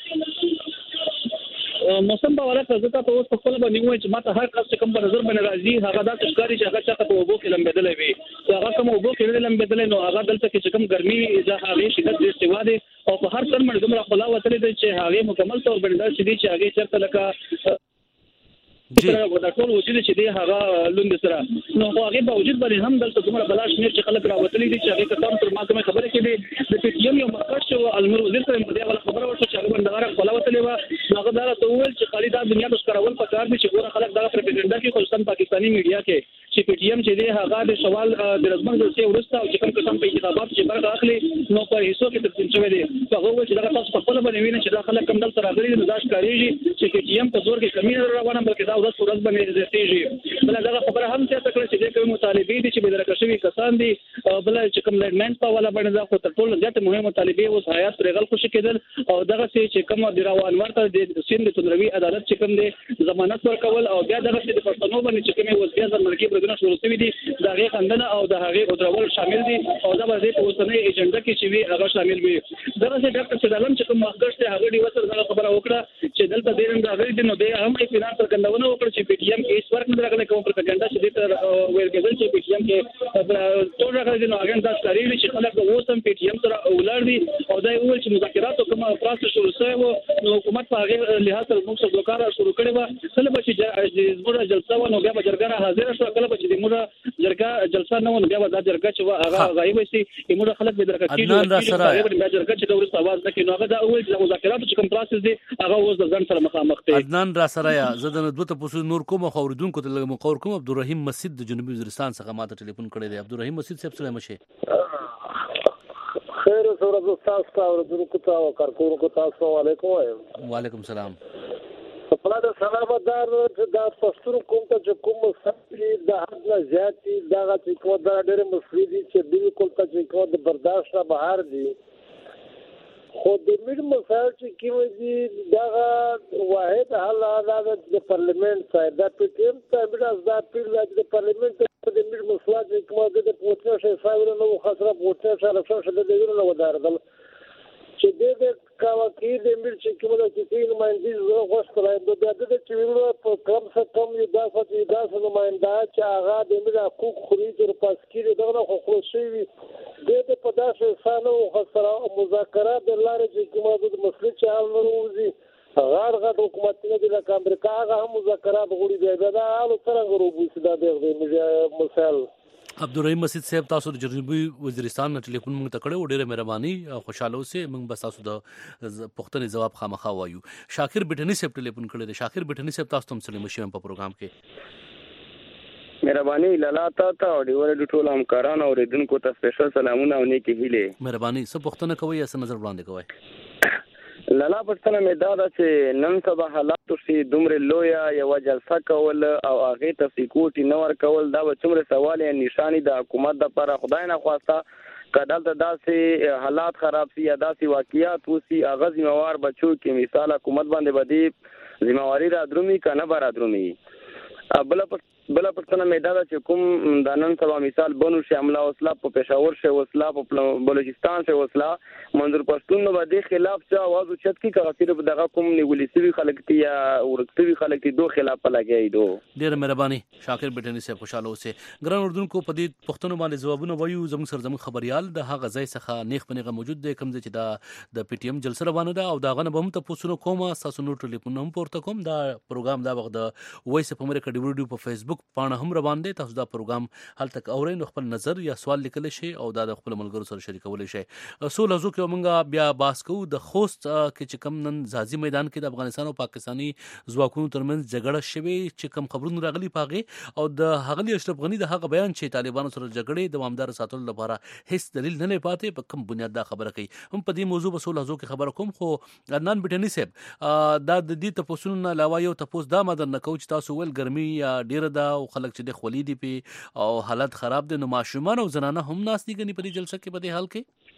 موسم په وړه ځکه ته اوس په خپل باندې وایي چې ماته هر کس کوم په نظر باندې راځي هغه دا تشکاري چې هغه چاته په وبو کې لمبېدلې وي هغه کوم وبو کې لمبېدلې نو هغه دلته کې کوم ګرمي ځا هغه شدت د استوا دي او په هر څن باندې دومره خلا وتلې دي چې هغه مکمل تور باندې چې دي چې هغه چرته لکه جی دا ټول وجود چې دی هغه لوند سره نو هغه په وجود باندې هم دلته دومره بلاش نه چې خلک راوتلي دي چې هغه کتاب تر ما کومه خبره کې دي د پی ټی ایم یو مرکز شو المر وزیر سره په دې خبره ورته چې هغه بندګار خپل وتلې و هغه دا ته وویل چې خالد د دنیا د ښکارول په کار دي چې ګوره خلک دا پروپاګاندا کې خصوصا پاکستاني میډیا کې چې پی ټی ایم چې دی هغه د سوال د رسمن د سی ورسته او چې کوم قسم په انتخابات چې برخه اخلي نو په هیڅ کې تقسیم شوی دی هغه وایي چې دا تاسو په خپل باندې وینئ چې دا خلک کم دلته راغلي دي دا ښکاریږي چې پی ټی ایم په زور کې کمی روانه بلکې دا ورځ باندې زیاتېږي بل دا خبره هم چې تکړه چې کوم مطالبه دي چې به درکښوي کسان دي بل چې کوم لډمنټ په والا باندې دا خو تر ټولو زیات مهمه مطالبه اوس حیات پرېغل خوشی کېدل او دغه چې کوم د راوانور ته د سیند تندروي عدالت چې کوم دي ضمانت ورکول او بیا دغه چې د پښتنو باندې چې کوم اوس بیا ځمرګي برګونه شروع شوي دي دا غي خندنه او د هغه ودرول شامل دي او دا به په اوسنۍ ایجنډا کې چې وی هغه شامل وي دغه چې ډاکټر سیدالم چې کوم مخکښ ته هغه دی وسره خبره وکړه چې دلته د نن راغلي دي نو د هم اطمینان څرګندونه وکړه چې پی ټی ایم کې هیڅ فرق نه راغلی کوم پروپاګاندا چې د ویل کېدل چې پی ټی ایم کې ټول راغلي دي نو هغه دا ښکارېږي چې خلک اوس هم پی ټی ایم سره ولاړ دي او دا ویل چې مذاکرات کومه پروسه شروع شوی و نو حکومت په هغه لحاظ سره موږ څه وکړه شروع کړی و کله به چې زموږ جلسه و نو بیا به جرګه حاضر شو کله به چې موږ جرګه جلسه نه و نو بیا به دا جرګه چې هغه غایب شي موږ خلک به درکې کیږي بیا جرګه چې د اواز نه کوي نو هغه دا ویل چې مذاکرات چې کوم پروسه دي هغه اوس د ځان سره مخامخ دي. عدنان را سره یا زدن دوه تاسو نور کوم خوردونکو ته لږ مقور کوم عبدالرحیم مسجد د جنوبي وزیرستان څخه ماته ټلیفون کړی دی. عبدالرحیم مسجد صاحب سلام شه. خیر سره تاسو ته ورته تاسو کارکونکو تاسو علیکم. وعلیکم السلام. خپل د سلامدار د پښتون کوم ته کوم سپی د حد نه زیات دا چې کوم د ډېر مسلې چې بالکل ته کوم د برداشت نه بهر دي خو د میر مسایل چې کوم دي دا واحد حل د پارلیمنت صاحب د پی ټی ایم صاحب د پارلیمنت د میر مسله چې کوم د پوتنه شي صاحب نو خسره پوتنه سره څه د دې نه وداردل چې د کاوکی د میر چې کوم د کیسې نمائندګي زو غوښتل د دې چې ویلو په کم څه کم یو داسې نمائنده چې هغه د میر حقوق خوري تر پاس کړي دغه حقوق شوی د په داسې سانو خسره مذاکرات د لارې چې کومه د مسلې چې حل وروزي غړغړ حکومتونه د امریکا هغه هم مذاکرات غوړي دی دا حال سره غروبي سدا د مسائل. عبدالرحیم مسجد صاحب تاسو د جنوبي وزیرستان نه ټلیفون موږ ته کړو ډیره مهرباني خوشاله اوسئ موږ بس تاسو د پښتنې جواب خامخا وایو. شاکر بټنی صاحب ټلیفون کړی دی. شاکر بټنی صاحب تاسو ته سلام شوم په پروګرام کې. مهرباني لاله تا او ډیور د ټول همکارانو او ریدونکو ته سپیشل سلامونه او نیکی هیله. مهرباني څه پښتنه کوي یا څه نظر وړاندې کوي؟ لاله پښتنه مې دا ده چې نن سبا حالات شي دومره لویا یو جلسه کول او هغه ته سکیورټي نور کول دا څومره سوال یا نشانی د حکومت د پر خدای نه خواسته کدل ته داسې حالات خراب سي یا داسې واقعیات وسی هغه ذمہوار بچو کې مثال حکومت باندې بدی ذمہواری را درومي کنه بار درومي. بل پښتنه مې دا چې کوم د نن سبا مثال بنو شي عمله وسلا په پېښور شي وسلا په بلوچستان شي وسلا منظور پښتون نو د خلاف څه आवाज اوچت کی کغفیر په دغه کوم نیولې سوي خلک تی یا ورکتوي خلک تی دوه خلاف لګي دو. ډېر مهرباني شاکر بټنی صاحب خوشاله اوسه. ګران اردوونکو په دې پښتنو باندې جوابونه وایو زموږ سره زموږ خبريال د هغه ځای څخه نیخ پنیغه موجود دی کوم چې د پی ټی ایم جلسه روانه ده او دا غنه به هم ته پوښتنه کوم تاسو نو ټلیفون هم پورته کوم دا پروګرام دا وخت د وایس په امریکا دی ویډیو په فیسبوک پاڼه هم روان دي تاسو دا پروګرام هلته اورئ نو خپل نظر یا سوال لیکل شي او دا د خپل ملګرو سره شریکول شي. سو لزو کې موږ بیا باس کوو د خوست کې چې کم نن ځاځي میدان کې د افغانستان او پاکستاني ځواکونو ترمنځ جګړه شوه چې کم خبرونه راغلي پاغه او د هغلی اشرف غنی د هغه بیان چې طالبانو سره جګړې دوامدار ساتلو لپاره هیڅ دلیل نه پاتې په کوم بنیاد دا خبره کوي. هم په دې موضوع په سو لزو کې خبره کوم خو عدنان بټنی صاحب دا د دې تاسو نه علاوه یو تاسو دا مدن نه کوچ تاسو ول ګرمي یا ډیره دا او خلک چې د خولي دی په او حالت خراب دي نو ماشومان او زنانه هم ناس دي غني په دې جلسه کې په دې حال کې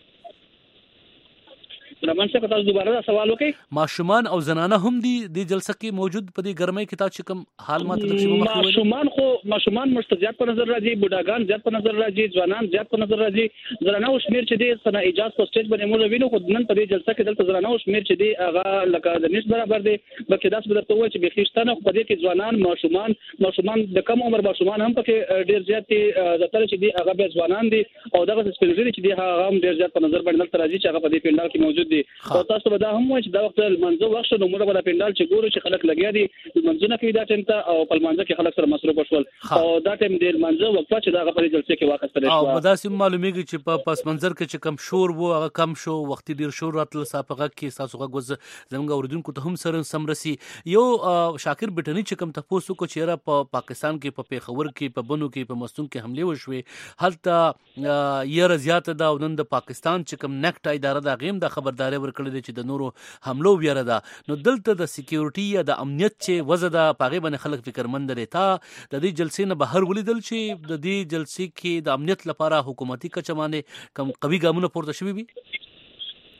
رمن څخه تاسو دوباره دا سوال وکړئ. ماشومان او زنانه هم دي د جلسه کې موجود په دې ګرمۍ کې تاسو کوم حال ماته تقریبا ماشومان مستزیات په نظر راځي بوډاګان زیات په نظر راځي ځوانان زیات په نظر راځي زنانه او شمیر چې دي سنا اجازه په سټیج باندې موږ وینو خو نن په دې جلسه کې دلته زنانه او شمیر چې دي هغه لکه د نس برابر دي بلکې داس بدرته وایي چې بخښتنه په دې کې ځوانان ماشومان د کم عمر ماشومان هم پکې ډیر زیات دي ځکه چې دي هغه به ځوانان دي او دغه سپیشلی چې دي هغه هم ډیر زیات په نظر باندې راځي چې هغه په دې پندال کې موجود دي. او تاسو به دا هم وایي چې دا وخت منځو وخت نو موږ به پندال چې ګورو چې خلک لګیا دي منځونه کوي دا ټیم ته او په منځ کې خلک سره مصروف شول او دا ټیم د منځو وقفه چې دا په جلسه کې واقع شوه او مداسم معلومیږي چې په پس منظر کې چې کم شور وو هغه کم شو وخت ډیر شور راتل صافغه کې تاسو غوځ زموږ اوردونکو ته هم سره سمرسي یو شاکر بټنی چې کم تاسو کو چیرې په پاکستان کې په پیښور کې په بنو کې په مستون کې حمله وشوه هلته یره زیات دا نن د پاکستان چې کم نکټ اداره دا غیم د خبرداري ورکړل چې د نورو حملو ویره ده نو دلته د سکیورټي یا د امنیت چې وزده پاغه باندې خلک فکرمند لري تا د دې جلسې نه بهر ولیدل چې د دې جلسې کې د امنیت لپاره حکومتي کچمانه کم قوي ګامونه پورته شوي وي.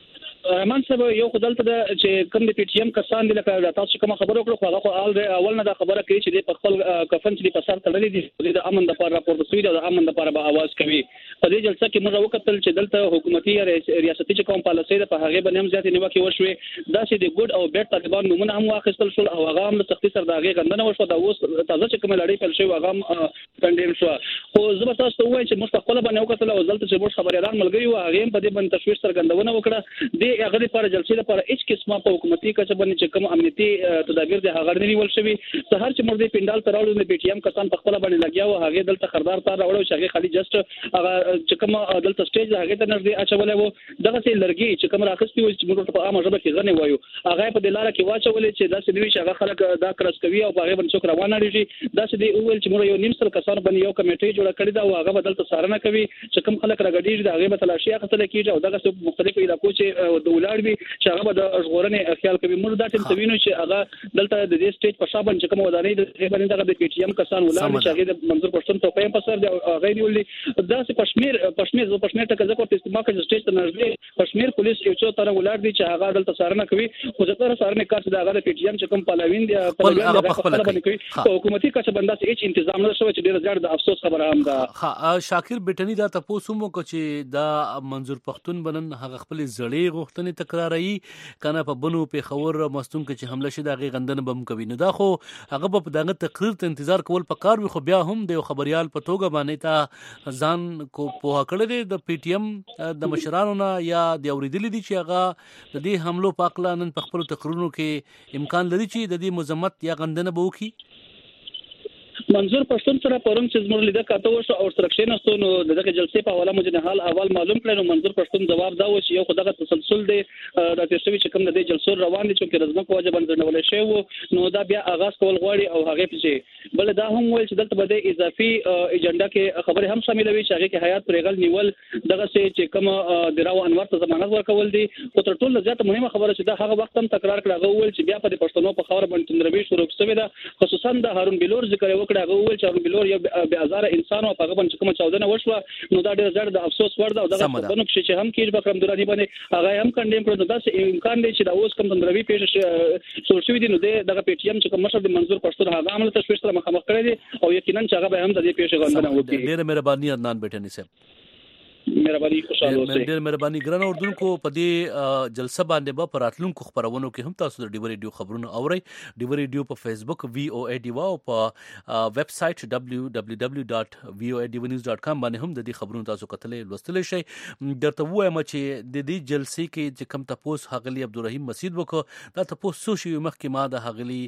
رحمان صاحب یو خدالته چې کوم د پی ټی ایم کسان دي لکه تاسو کوم خبرو کړو هغه خو اول نه دا خبره کوي چې د خپل کفن چې په سر تړلې دي د امن لپاره راپورته شوی دی او د امن لپاره به आवाज کوي په دې جلسه کې موږ وکتل چې دلته حکومتي ریاستي چې کوم پالیسي ده په هغه باندې هم زیاتې نیوکې وشوې دا چې د ګډ او بیډ طالبان نمونه هم واخیستل شول او هغه هم سختي سره د هغه غندنه وشو دا اوس تازه چې کوم لړۍ پیل شوی هغه هم کنډیم شو خو زه به تاسو ته وایم چې مستقبل باندې وکتل او دلته چې موږ خبريالان ملګری و هغه هم په دې باندې تشویش څرګندونه وکړه د هغه لپاره جلسې لپاره هیڅ قسمه په حکومتي کچه باندې چې کوم امنیتي تدابیر د هغه نه نیول شوی سهار چې موږ د پینډال تراولو د پی ټی ایم کسان په خپل باندې لګیا و هغه دلته خردار تار راوړو چې هغه خالي جست هغه چې کوم دلته سټیج هغه ته نږدې اچولې و دغه سي لرګي چې کوم راخستي و چې موږ په عامه ژبه کې غنې وایو هغه په دلاره کې واچولې چې دا سې چې هغه خلک دا کرس کوي او هغه باندې څوک روانه دي دا چې دی اول چې موږ یو نیم سل کسان باندې یو کمیټه جوړه کړې ده او هغه بدلته سارنه کوي چې کوم خلک راګډي دي هغه به تلاشي اخیستل کیږي او دغه مختلفو علاقو چې د ولار وي چې هغه به د ژغورنې خیال کوي موږ دا ټیم توینو چې هغه دلته د دې سټیج په شابه چې کوم ودانۍ د باندې دغه د پی ټی ایم کسان ولار چې هغه د منظور پښتون توقع په سر دی هغه نیولې دا چې پښمیر ټکه ځکه چې استعمال کوي سټیج ته نږدې پښمیر پولیس یو څو تر ولار دي چې هغه دلته سارنه کوي خو ځکه سارنه کار چې هغه د پی ټی ایم چې کوم پلاوین دی په خپل باندې کوي حکومتي کچه باندې هیڅ تنظیم نه شوی چې ډیر زیات د افسوس خبره هم ده شاکر بیٹنی دا تاسو مو کو چې دا منظور پښتون بنن هغه خپل زړې غوښتنې تکراري کنه په بنو په خور مستون کې چې حمله شي دا غي غندنه بم کوي نو دا خو هغه په دغه تقریر ته انتظار کول پکار وي خو بیا هم د خبريال په توګه باندې تا ځان کو په کړه د پی ټی ایم د مشرانو نه یا د اوریدلې دي چې هغه د دې حملو پاکلا نن په خپل تقریرونو کې امکان لري چې د دې مذمت یا غندنه به وکړي منظور پښتون سره پرون چې زموږ لیدل کاته وشو او سرکشن استو نو دغه جلسې په حواله مجنه حال اول معلوم کړي نو منظور پښتون جواب دا و چې یو خدغه تسلسل دی د تشوي چې کوم د جلسو روان دي چې رزمه په وجه باندې نول شي وو نو دا بیا آغاز کول غواړي او هغه پېښې بل دا هم ویل چې دلته بده اضافي ایجنډا کې خبره هم شاملوي چې هغه کې حیات پرېغل نیول دغه سي چې کوم دراو انور ته ضمانت ورکول دي خو تر ټولو زیاته مهمه خبره چې دا هغه وخت هم تکرار کړه هغه ویل چې بیا په پښتنو په خبره باندې تندروي شروع شوه دا خصوصا د هارون بلور ذکر وکړه هغه ویل چې هارون بلور یو بے ازار انسان او هغه باندې کوم چاودنه وشوه نو دا ډېر زړه د افسوس ور ده او دغه بنو چې هم کېږي بکرم درانی باندې هغه هم کنډیم کړو دا امکان دی چې دا اوس کوم تندروي پیښه شروع شوې دي نو دغه پی ټی ایم چې کوم مشر د منظور پښتون هغه عمل تشویش سره مخامخ کړی دي او یقینا چې هغه به هم د دې پیښه غندنه وکړي ډېر مهرباني عدنان بیٹنی صاحب مهرباني خوشاله اوسئ ډېر مهرباني ګران اردوونکو په دې جلسه باندې به پراتلونکو خبرونو کې هم تاسو د ډیو ریډیو خبرونه اورئ ډیو ریډیو په فیسبوک VOA ډیوا او په ویب سټ www.voadewanews.com باندې هم د دې خبرونو تاسو کتلې لوستلی شئ درته وایم چې د دې جلسې کې چې کم تاسو حغلی عبدالرحیم مسعود وکړه دا تاسو شي مخکې ما د حغلی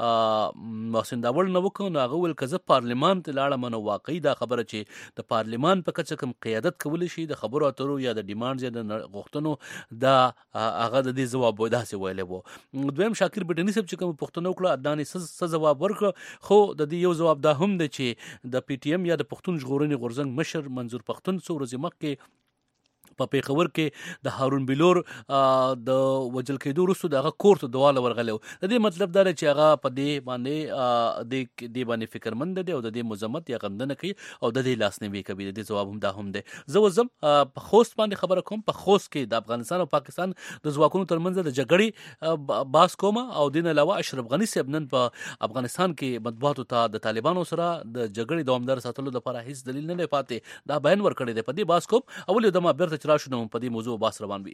محسن داول نو وکړو هغه ول کزه پارلیمان ته لاړه منو واقعي دا خبره چې د پارلیمان په کچه کم قیادت کول شي د خبرو اترو یا د ډیماند یا د غوښتنو دا هغه د دې جواب وای دا څه ویلې وو دویم شاکر بیٹنی صاحب چې کوم پښتنو کړه ادانې څه جواب ورکړ خو د دې یو جواب دا هم دی چې د پی ټی ایم یا د پښتون ژغورنې غورځنګ مشر منظور پښتون څو ورځې مخکې په پیښور کې د هارون بلور د وجل کېدو وروسته دغه کور ته دواله ورغلو د دې مطلب دا چې هغه په دې باندې د دې باندې فکرمند دی او د دې مذمت یا غندنه کوي او د دې لاسنیوي کوي د دې جواب هم دا هم دی زه وزم په خوست باندې خبره کوم په خوست کې د افغانستان او پاکستان د ځواکونو ترمنځ د جګړې باس کوم او دین علاوه اشرف غنی صاحب نن په افغانستان کې مطبوعاتو ته د طالبانو سره د جګړې دوامدار ساتلو لپاره هیڅ دلیل نه پاتې دا بیان ورکړی دی په دې باس کوم اول د ما بیرته راشنو په دې موضوع باس روان وي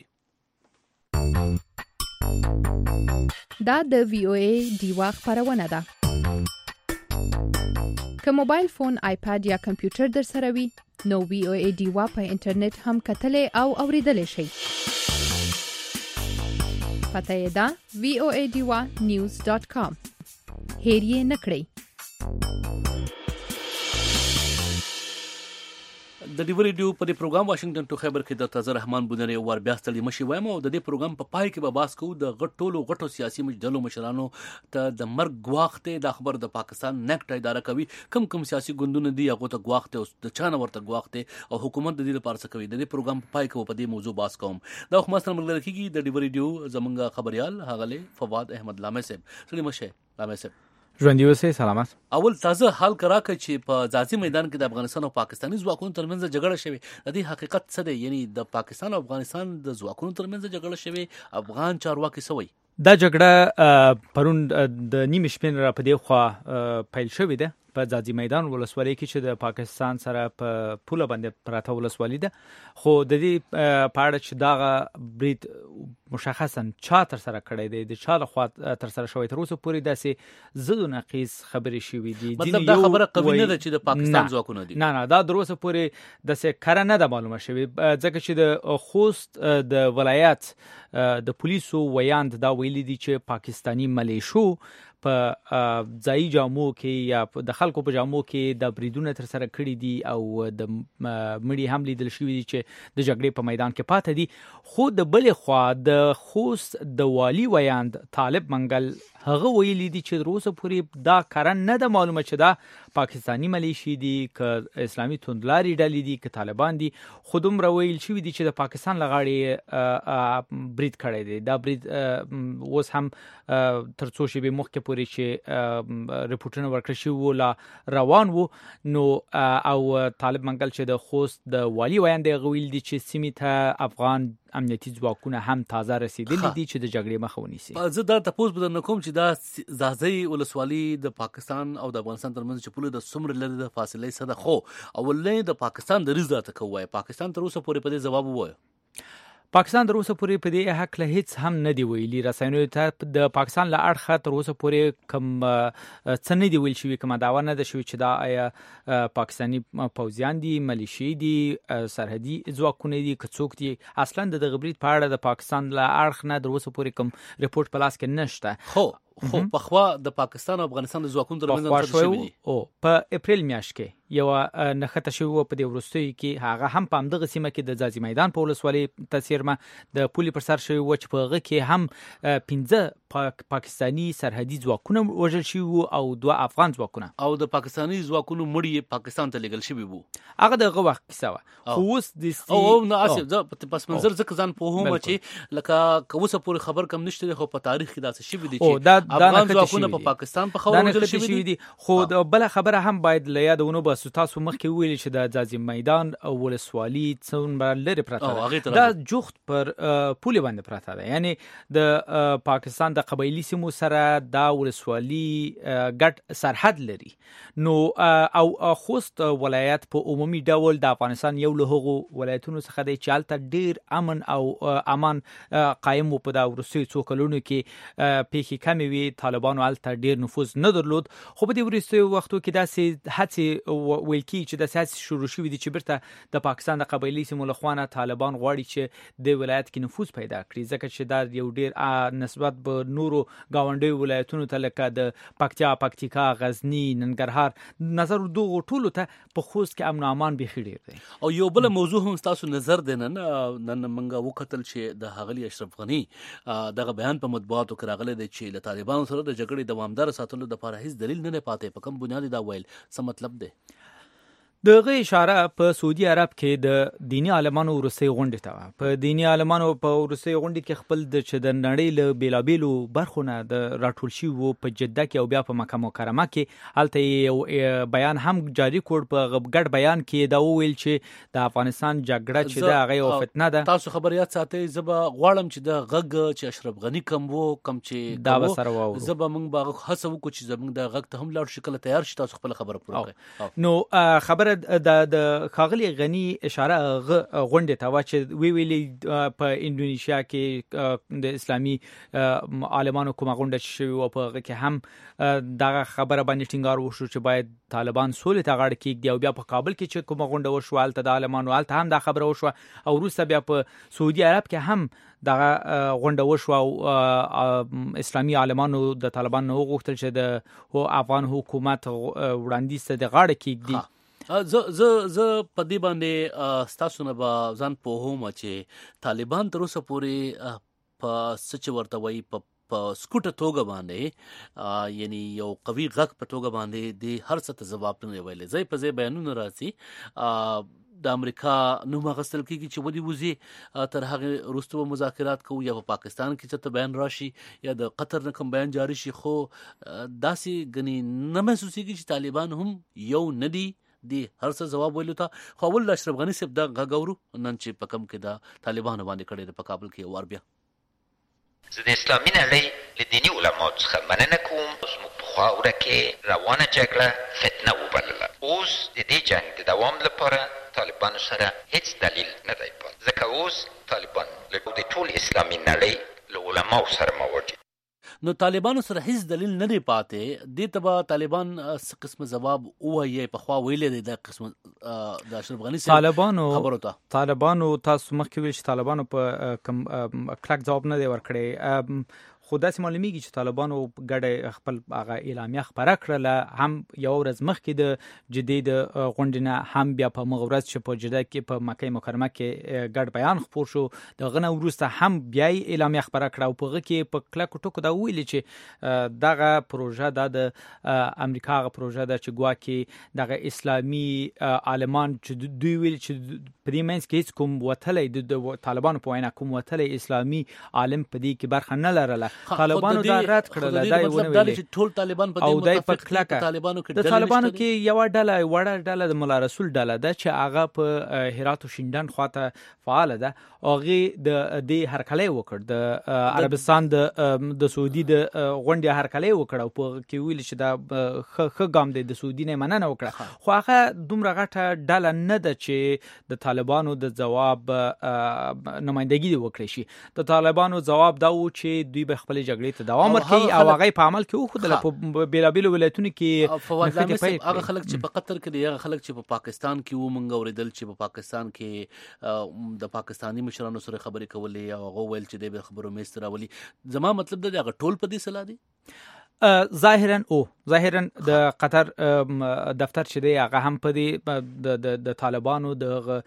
دا د VOA دیوا خبرونه ده که موبایل فون آیپاد یا کمپیوټر در سره وي نو VOA دیوا په انټرنیټ هم کتلې او اوریدلې شي پته یې ده voadiwa.news.com هیر یې نکړئ د ډیو ریډیو په دې پروګرام واشنگټن ټو خیبر کې د تازه رحمان بونری او بیا ستړي مشي وایم او د دې پروګرام په پای کې به باس کوو د غټو سیاسي مجلو مشرانو ته د مرګ غواخته د خبر د پاکستان نیکټ اداره کوي کم سیاسي ګوندونه دي هغه ته غواخته او د چانه ورته غواخته او حکومت د دې لپاره څه کوي د دې پروګرام په پای کې په دې موضوع باس کوم دا خو مستر ملګری کیږي د ډیو ریډیو زمونږ خبريال هغه فواد احمد لامه صاحب ستړي مشه لامه صاحب ژوندي اوسئ، سلامت. اول تازه حال کراکه چې په ځاځي میدان کې د افغانستان او پاکستاني ځواکونو ترمنځ جګړه شوې، د دې حقیقت څه دی؟ یعنی د پاکستان او افغانستان د ځواکونو ترمنځ جګړه شوې، افغان چارواکي څه وایي؟ دا جګړه پرون د نیمې شپې را په دې خوا پیل شوې ده په ځاځي میدان ولسوالۍ کې چې د پاکستان سره په پوله باندې پراته ولسوالۍ ده. خو د دې په اړه چې دغه برید مشخصا چا تر سره کړی دی، د چا لخوا تر سره شوی، تر اوسه پورې داسې ضد و نقیض خبرې شوي دي. مطلب دا خبره قوي نه ده چې د پاکستان ځواکونه دي؟ نه، دا تر اوسه پورې داسې کره نه ده معلومه شوې، ځکه چې د خوست د ولایت د پولیسو ویاند دا ویلي دي چې پاکستانی ملیشو په ځای جامو کې یا د خلکو په جامو کې د بریدونه تر سره کړي دي او د مړي هم لیدل شوي دي چې د جګړې په میدان کې پاتې دي. خو د بلې خوا د خوست د والي ویاند طالب منګل هغه ویلي دي چې تر اوسه پورې دا کارن نه ده معلومه چې دا پاکستانی ملیشي دي که اسلامي توندلاري ډلې دي که طالبان دي. خو دومره ویل شوي دي چې د پاکستان له غاړې برید کړی دی. دا برید اوس هم تر څو شېبې مخکې پورې چې رپورټونه ورکړل شوي وو لا روان وو. نو او طالب منګل چې د خوست د والي ویاند دی هغه ویل دي چې سیمې ته افغان امنیتي ځواکونه هم تازه رسیدلي دي چې د جګړې مخه ونیسي. زه دا تپوس به درنه کوم چې دا ځاځي ولسوالي د پاکستان او د افغانستان ترمنځ چې پوله د څومره لرې د فاصلې څه ده؟ خو اولنې د پاکستان د ریز راته کوی، پاکستان تر اوسه پورې په دې ځواب ووایه. پاکستان تر اوسه پورې په دې حق له هیڅ هم نه دی ویلي. رسنیو ته د پاکستان له اړخه تر اوسه پورې کوم څه نه دی ویل شوي، کومه دعوه نه ده شوې چې دا آیا پاکستاني پوځیان دي، ملیشي دي، سرحدي ځواکونه دي، که څوک دي. اصلا د دغه برید په اړه د پاکستان له اړخ نه تر اوسه پورې کوم رپورټ په لاس کې نشته. خو پخوا د پاکستان او افغانستان د ځواکونو ترمنځ څه شوي دي؟ په اپریل میاشت کې یو نښته شوې وه په دې وروستیو کې، هغه هم په همدغه سیمه کې د ځاځي میدان په ولسوالۍ ته څیرمه د پولې پر سر شوې وه چې په هغه کې هم 15 پاکستاني سرحدي ځواکونه وژل شوي وو او 2 افغان ځواکونه، او د پاکستاني ځواکونو مړي پاکستان ته لېږل شوي وو. هغه دغه وخت کیسه وه. خو اوس نه اسف زه پس منظر ځکه ځان پوهوم چې لکه که اوسه پورې خبر کم نشته دی، خو په تاریخ کې داسې شوي دي چې افغان ځواکونه په پاکستان په خاوره وژل شوي دي. خو د بل خبره هم باید له یاده ونه باسو. تاسو مخکې ویلي چې د ځاځي میدان او ولسوالي څومره لرې پراته ده، دا جوخت پر پولې باندې پراته ده. یعنی د پاکستان د قبایلي سیمو سره دا ولسوالي ګډ سرحد لري. نو او خوست ولایت په عمومي ډول د افغانستان یو له هغو ولایتونو څخه دی چې هلته ډیر امن او امان قایم و. په دا وروستیو څو کلونو کې پیښې کمې وي، طالبانو هلته ډیر نفوذ نه درلود. خو په دې وروستیو وختو کې داسې هڅې ویل کېږي چې داسې هڅې شروع شوي دي چې بیرته د پاکستان د قبایلي سیمو له خوا نه طالبان غواړي چې د ولایت کې نفوذ پیدا کړي، ځکه چې دا یو ډیر نسبت به نورو ګاونډیو ولایتونو ته لکه د پکتیکا، غزني، ننګرهار نظر دغو ټولو ته په خوست کې امن و امان بیخي ډیر دی. او یو بل موضوع هم ستاسو نظر دی. نن موږ وکتل چې د ښاغلي اشرف غني دغه بیان په مطبوعاتو کې راغلی دی چې له طالبانو سره د جګړې دوامداره ساتلو دپاره هیڅ دلیل نه دی پاتې. په کوم بنیاد دا ویل؟ څه مطلب دی؟ دغه اشاره په سعودي عرب کې د دینی عالمانو وروستۍ غونډې ته وه. په دینی عالمانو په وروستۍ غونډې کې خپل د چې د نړۍ له بیلابیلو برخو نه د راټول شوي وو په جده کې او بیا په مکه مکرمه کې. هلته یو بیان هم جاري کړ. په ګډ بیان کې دا وویل چې د افغانستان جګړه چې ده هغه یو فتنه ده. تاسو خبر یاد ساتئ، زه به غواړم چې د غږ چې اشرف غني کوم چې دا به سره واورو، زه به موږ به هڅه وکړو چې زموږ د غږ ته هم لاړ شي. کله تیار شي تاسو خپل خبره پوره کړئ. نو خبره د ښاغلي غني اشاره غونډې ته وه چې ویلي په انډونیشیا کې د اسلامي عالمانو کومه غونډه شوې وه، په هغه کې هم دغه خبره باندې ټینګار وشو چې باید طالبان سولې ته غاړه کېږدي. او بیا په کابل کې چې کومه غونډه وشوه هلته د عالمانو هلته هم دا خبره وشوه. او وروسته بیا په سعودي عرب کې هم دغه غونډه وشوه او اسلامي عالمانو د طالبان نه وغوښتل چې د افغان حکومت وړاندیز ته د غاړه کېږدي. زه په دې باندې ستاسو نه به ځان پوهوم چې طالبان تر اوسه پورې په څه چې ورته وایي په سکوټه توګه باندې، یعنی یو قوي غږ په توګه باندې د هر څه ته ځواب نه ویلی. ځای په ځای بیانونه راځي. د امریکا نوم اخیستل کیږي چې ودی وزي تر هغه وروسته مذاکرات کوو یا په پاکستان کې چې بیان راشي یا د قطر نه کوم بیان جاری شي، خو داسې غني نه محسوسيږي چې طالبان هم یو ندي دی هر څه جواب ویلو ته. خو اول اشرف غنی صاحب دا غاورو نن چې په کم کې دا طالبان باندې کړي د کابل کې ور بیا زه د اسلامي نړۍ له دیني علماو څخه مننه کوم. زموږ په خاوره کې روانه جګړه فتنه وبلله. اوس د دې جنګ د دوام لپاره طالبانو سره هیڅ دلیل نه دی پاتې، ځکه اوس طالبان له د ټول اسلامي نړۍ له علماو سره موجود. نو طالبانو سره هیڅ دلیل نه دی پاتې، دې ته به طالبان څه قسم جواب وایي؟ په خوا ویلې دی د قسم د اشرف غنی صاحب خبرو ته. طالبانو تاسو مخکې ویل چې طالبانو په کم کلک جواب نه دی ورکړی، خو داسې معلومیږي چې طالبانو ګډه خپل هغه اعلامیه خپره کړله هم یو ورځ مخکې د جدید غونډې نه، هم بیا په مغه ورځ چې په جده کې په مکه مکرمه کې ګډ بیان خپور شو، دغه نه وروسته هم بیا اعلامیه خپره کړه او په هغه کې په کلکو ټکو دا ویلي چې دغه پروژه د امریکا غو پروژه ده چې ګواکې دغه اسلامي عالمان چې دوی ویل چې په دې منځ کې هیڅ کوم وتلی د طالبانو په وینا کوم وتلی اسلامي عالم په دې کې برخه نه لرله. طالبانو دا رد کړل، دا یې ونه ویلي چې ټول طالبان په دې متفق دي. د طالبانو کې یو وړه ډله د مولا رسول ډله ده چې هغه په هرات او شینډان خواته فعال ده. هغه د دې هرکلی وکړ، د عربستان د سعودي د غونډې هرکلی وکړ او په کې ویل چې دا ښه ګام دی، د سعودي نه مننه وکړه. خو هغه دومره غټه ډله نه ده چې د طالبانو د جواب نمائندګي وکړي شي. د طالبانو جواب دا و چې دوی به خپل جګړې ته دوام ورکړي او هغه په عمل کې وخدل په بیلابیلو ولایتونو کې. هغه خلک چې په قطر کې دي، هغه خلک چې په پاکستان کې و مونږ اوریدل چې په پاکستان کې د پاکستاني مشرانو سره خبرې کولې او هغه ویل چې د خبرو میستر راولي. زما مطلب دا هغه ټول په دې سلا دي. ظاهرا د قطر دفتر چې دی هغه هم په دې د طالبانو د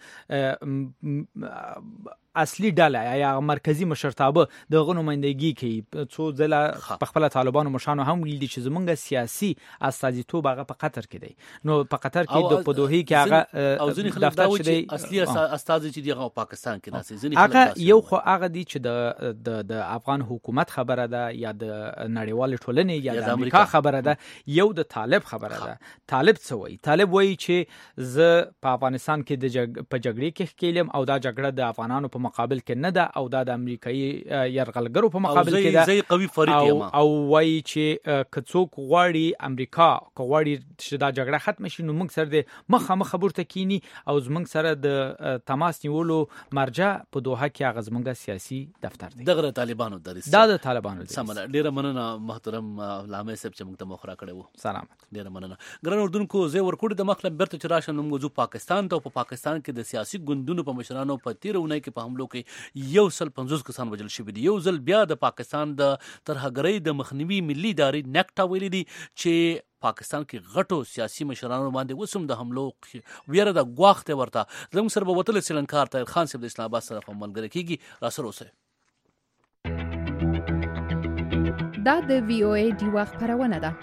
اصلي ډله یا مرکزی مشرتابه د نمائندګي کوي. څو ځله په خپل طالبانو مشانو هم ویل دي چې زمونږ سیاسي استازیتوب هغه په قطر کې دی. نو په قطر کې د پدوهي کې هغه دفتر چې دی اصلي استازي چې دی هغه پاکستان کې ناسي ځنی هغه یو خو هغه دی چې د افغان حکومت خبره ده یا د نړیوال ټولنې یا د امریکا خبره ده، یو د طالب خبره ده. طالب څه وایي؟ طالب وایي چې زه په افغانستان کې په جګړې کې ښکیلم او دا جګړه د افغانانو په مقابل کې نه ده او دا د امریکایي یرغلګرو په مقابل کې ده. زه قوي فریق یم او وایي چې که څوک غواړي امریکا که غواړي چې دا جګړه ختم شي نو موږ سره د مخامخ خبرته کینی او زموږ سره د تماس نیولو مرجع په دوحه کې هغه زموږ سیاسي دفتر دی. دغه طالبانو دا د طالبانو دی. سمه ډیره مننه محترم لامه صاحب چې موږ ته مخرا کړو. سلامت. ډیره مننه. ګران اردوونکو زه ورکوټ د مخلب برته چې راشه نو موږ پاکستان ته په پاکستان کې د سیاسي ګوندونو په مشرانو په تیرونه کې په حملو کې 150 کسان وژل شوي دي. یو ځل بیا د پاکستان د ترهګرۍ د مخنیوي ملي ادارې نکټا ویلي دي چې پاکستان کې غټو سیاسي مشرانو باندې وسوم د حملو ویره د غواخته ورته. زموږ سره به وتل سلنکار طاهر خان صاحب د اسلام آباد سره په ملګری کیږي. را سره اوسه. دا د وی او ای دی وخت خبرونه ده.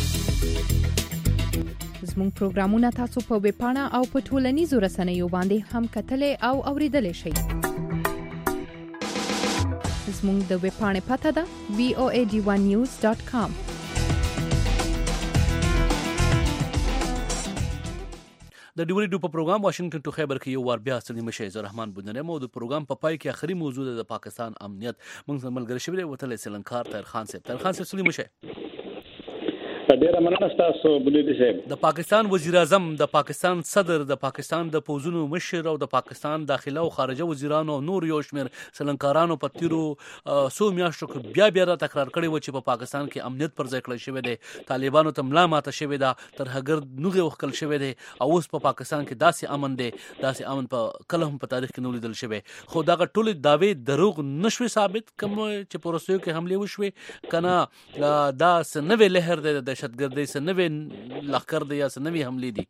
زموږ پروګرامونه تاسو په ویب پاڼه او په ټولنیزو رسنیو باندې هم کتلې او اوریدلې شئ. زموږ د ویب پاڼې پته ده voad1news.com. د ډیوري ډو په پروګرام واشنگټن ټو خیبر کې یو ور بیا ستنی مشه زه رحمان بودنه مو د پروګرام په پای کې اخري موضوع د پاکستان امنیت موږ ملګری شوی وتل سلنکار طاهر خان صاحب. طاهر خان صاحب سلی مشه ډیره مننه تاسو بلیدي صاحب. د پاکستان وزیر اعظم، د پاکستان صدر، د پاکستان د پوزونو مشر او د پاکستان داخله او خارجه وزیرانو او نور یو شمیر سلنکارانو په تیرو سو میاشتو کې بیا را تکرار کړي و چې په پاکستان کې امنیت پر ځای کړی شوی دی، طالبانو ته ملا ماته شوی دا، ترهګر نوغه وکړل شوی دی او اوس په پاکستان کې داسې امن دی، داسې امن په کله هم په تاریخ کې نه لیدل شوی. خو دا ټول داوی دروغ نشوي ثابت کوم چې پروسیو کې حمله وشوي کنه دا سنوي لهر د دهشتګردۍ سنوي لخر دی یا سنوي حمله دي.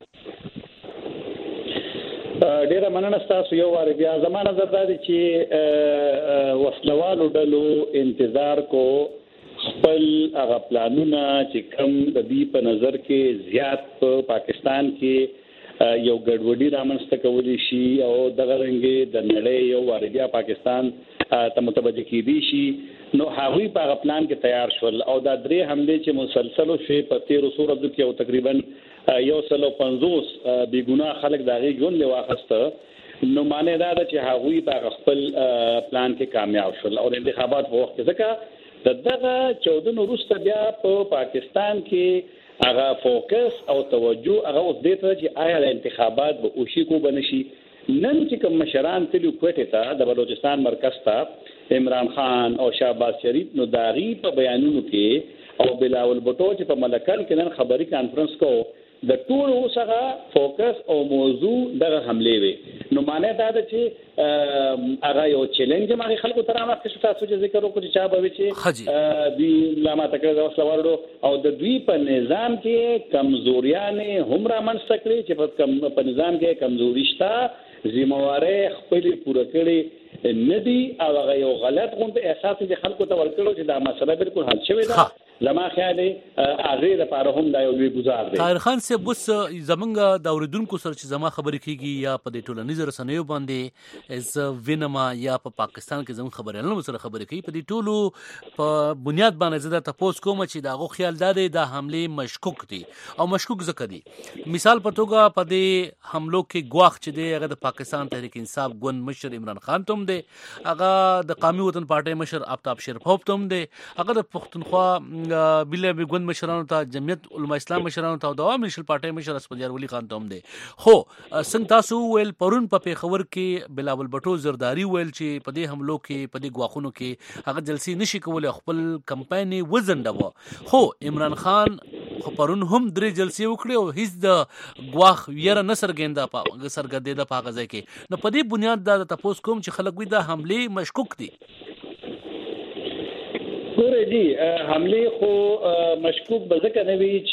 ډیره مننه تاسو یو واره بیا زمانه زردادي چې وسلوالو ډلو انتظار کو خپل هغه پلانونه چې کم د دې په نظر کې زیات په پاکستان کې یو ګډوډي رامنځته کولی شي او دغه رنګ د نړۍ یو واربیا پاکستان ته متوجه کیدی شي. نو هغوی په پلان کې تیار شول او دا درې حمله چې مسلسل شوي په 13 ورځو کې او تقریبا 150 بې ګناه خلک دغه ژوند واخیسته. نو معنی دا ده چې هغوی په خپل پلان کې کامیاب شول او د انتخابات په وخت کې ځکه دغه 14 وروسته بیا په پاکستان کې هغه فوکس او توجه هغه اوس دې ته چې آیا د انتخابات به وشي کو بنشي. نن چې کوم مشران تلو کوټه ته د بلوچستان مرکز ته عمران خان او شهباز شریف نو داغي په بیانونو کې او بلاول بوټو چې په ملکل کې نن خبري کانفرنس کو د ټول اوسه فوکس او موضوع دغه حمله وي. نو معنی دا ده چې هغه یو چیلنج ماري خلکو تر هغه څه تاسو چې ذکر وکړو چې چا به چې دوی لامه تکړه وسلوړو او د دوی په نظام کې کمزوریانه هم را منځته کړي چې په نظام کې کمزوري شته ذمہواری خپل پوره کړي ندي او هغه یو غلط غونډه احساس دي خلکو ته ورکړو چې دا مسله بالکل حل شوې ده. زما خیال دی هغه لپاره هم دا یو لوی گزار دی. طاهر خان صاحب بس زمونږ د اوریدونکو سره چې زما خبرې کیږي یا په دې ټولنیزو رسنیو باندې از وینما یا په پاکستان کې زموږ خبريالانو سره خبرې کوي په دې ټولو په بنیاد باندې زده تاسو کوم چې دا غو خیال دار د حمله مشکوک دي او مشکوک ځکه دي. مثال په توګه په دې حملو کې ګواخ چې دی هغه د پاکستان تحریک انصاف ګوند مشر عمران خان ته دی، هغه د قومي وطن پارټي مشر آفتاب شرپوف ته دی، هغه د پښتونخوا بل ګوند مشرانو ته جمعیت علماء اسلام مشرانو ته د عوام نشل پارټي مشر اسپنجار ولی خان ته هم دی. خو څنګه تاسو ویل پرون په پیښور کې بلاول بټو زرداری ویل چې په دې حملو کې په دې غواخونو کې هغه جلسې نشي کولای خپل کمپاین وزنډو. خو عمران خان خو پرون هم درې جلسې وکړي او هیڅ د غواخ ویره نه سرګردیده په هغه ځای کې. نو په دې بنیاد دا تاسو کوم چې خلک وي دا حمله مشکوک دي. ګوره جی حمله خو مشکوک به ځکه نه وي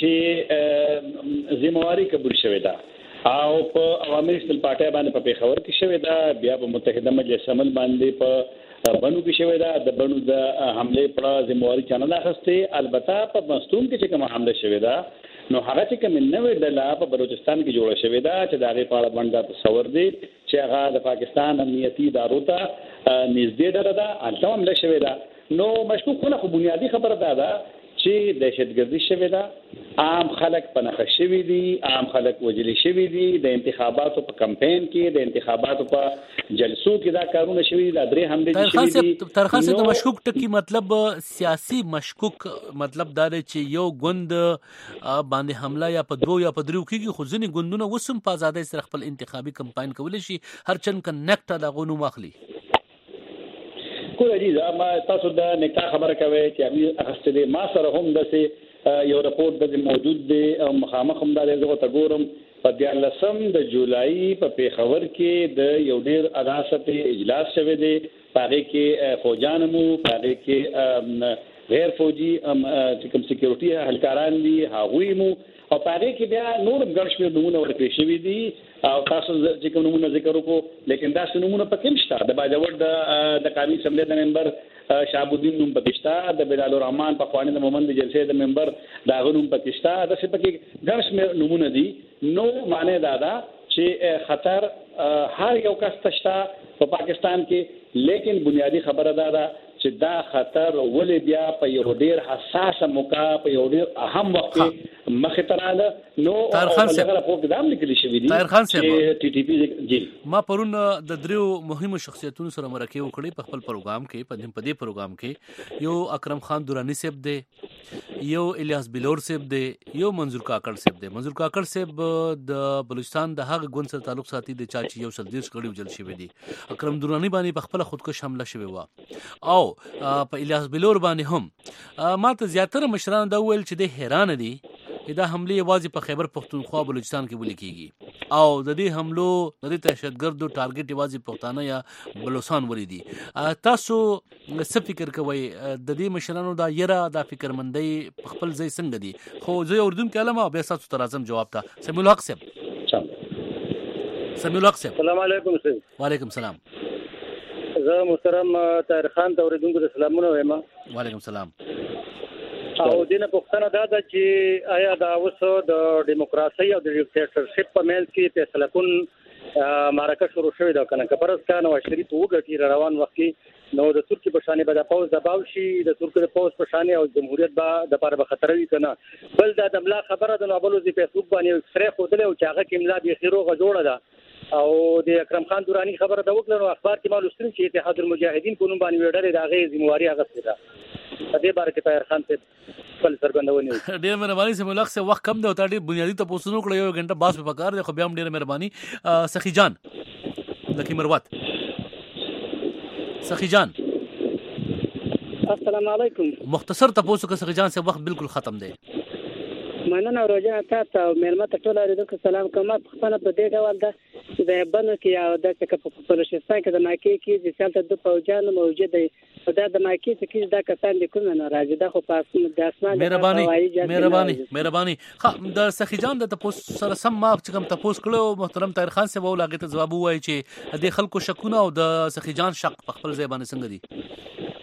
چې ذمہواری قبول شوې ده او په عوامي نشل پارټي باندې په پیښور کې شوې ده، بیا په متحده مجلس عمل باندې په بنو کې شوې ده. د بنو د حمله پر ذمہواری چانه نه اخستې. البته په مستوم کې چې کوم حمله شوې ده نو هغه چې کوم نوې ډله په بلوچستان کې جوړه شوې ده چې د هغې په اړه باندې تصور دی چې هغه د پاکستان امنیتي ادارو ته نږدې ډله ده، هلته حمله شوې ده. نو مشکوک خو بنیادی خبره ده چې دهشتګردي شوې ده، عام خلک پنهخه شوي دي، عام خلک وجلي شوي دي. د انتخاباتو په کمپاین کې د انتخاباتو په جلسو کې دا کارونه شوي دي. دا درې حملې شوي دي. ترخص د مشکوک ټکی مطلب سیاسي مشکوک مطلب دا دی چې یو ګوند باندې حمله یا په دوه یا په درو کېږي، خو ځینې ګوندونه وسم په ازادۍ سره خپل انتخابي کمپاین کولی شي هر چن کنیکټ دا غونو واخلي. کوم دي ما تاسو د نکاح خبره کوي چې امیر اخستلې ما سره هم د یو راپورټ د موجود دی او مخامخ هم د زغه تګورم په 14 د جولای په پیښور کې د یو ډیر اغاثه اجلاس شوه دی. پاره کې فوجانمو، پاره کې غیر فوجي چې کوم سکیورټي اهلکاران دي هغوی مو، او پاره کې بیا نور ګرځمیر نمونه ورکړي شوی دي او تاسو چې کوم نمونه ذکر وکړو لیکن دا څه نمونه پکې مشته. د باجوړ د قومي اسمبلی د ممبر شهاب الدین نوم پکې شته، د بلال الرحمن په خوانې د مومند جلسې د ممبر دا غنوم پکې شته، د څه پکې ګرځمیر نمونه دي. نو معنی دا ده چې خطر هر یو کس تشته په پاکستان کې، لیکن بنیادی خبره ده چې دا خطر ولې بیا په یو ډیر حساسه موقع په یو ډیر اهم وخت مخه تراله. نو هغه په قدم لیکل شوی دی چې ټي ټي پی جی. ما پرون د دریو مهمو شخصیتونو سره مرکه وکړې په خپل پروګرام کې. په دې پروګرام کې یو اکرم خان دورانی صاحب دی، یو الیاس بلور صاحب دی، یو منظور کاکړ صاحب دی. منظور کاکړ صاحب د بلوچستان د هغه ګوند سره تعلق ساتي د چا چې یو سلدیش کړي وجل شوی دی. اکرم دورانی باندې په خپل خودکش حمله شوی و او په الیاس بلور باندې هم ما ته زیاتره مشران دا ویل چې د حیران دي دا حمله یوازې په خیبر پختونخوا بلوچستان کې ولې کیږي او د دې حملو د دهشتګردو ټارګټ یوازې پښتانه یا بلوچستان ولې دي. تاسو څه فکر کوئ د دې مشرانو دا یره دا فکرمندۍ په خپل ځای څنګه دي؟ خو زه اردن کلمه او بیا تاسو ته راځم جواب ته. سمیع الحق صاحب. سمیع الحق صاحب. السلام علیکم صاحب. وعلیکم السلام. زه محترم طاهر خان ته اوریدونکو ته سلامونه وایم. وعلیکم السلام. او دینه پښتنه دا ده چې آیا دا اوس د دیموکراسي او د ډیکټیټرشپ په منځ کې فیصله کون معرکه شروع شوې ده کنه کبرز کا نو شریف وګټي روان وخت کې نو د ترکی په شانې به د پوز دباو شي د ترکی د پوز په شانې او جمهوریت به د پاره به خطر وي کنه بل دا د ملا خبره د نوبلو دی فیسبوک باندې سره خوده او چاغه کې ملا به خیروغه جوړه ده او د اکرم خان دورانی خبره دا وکړه نو اخبار کې معلوم شول چې اتحاد المجاهدین په نوم باندې وړل د هغه ذمہواری اغسته ده په دې باره کې طاهر خان ته خپل څرګندونه ډېر مهرباني سه ملک سه وخت کم دی او تا ډېر بنیادی تاسو نو کړو یو غنټه باس په کار دی خو بیا هم ډېر مهرباني سخی جان لکی مروت سخی جان السلام علیکم مختصر تاسو که سخی جان سه وخت بالکل ختم دی مننه روزانه تاسو مېلمه ته ټول اړیدو سلام کوم خپل په دې ډول ده چې د بنو کې او د په بلوچستان کې د ماکي کې چې سالته د فوجان موجود دی او د ماکي کې دا کسان د کوم نه راځي دا خو په د اسمان مهرباني د سخی جان د تاسو سره سم ما چې کوم تاسو کړو محترم طاهر خان سه ولاغه ته جواب وایي چې د خلکو شکونه او د سخی جان شک په خپل ځای باندې څنګه دي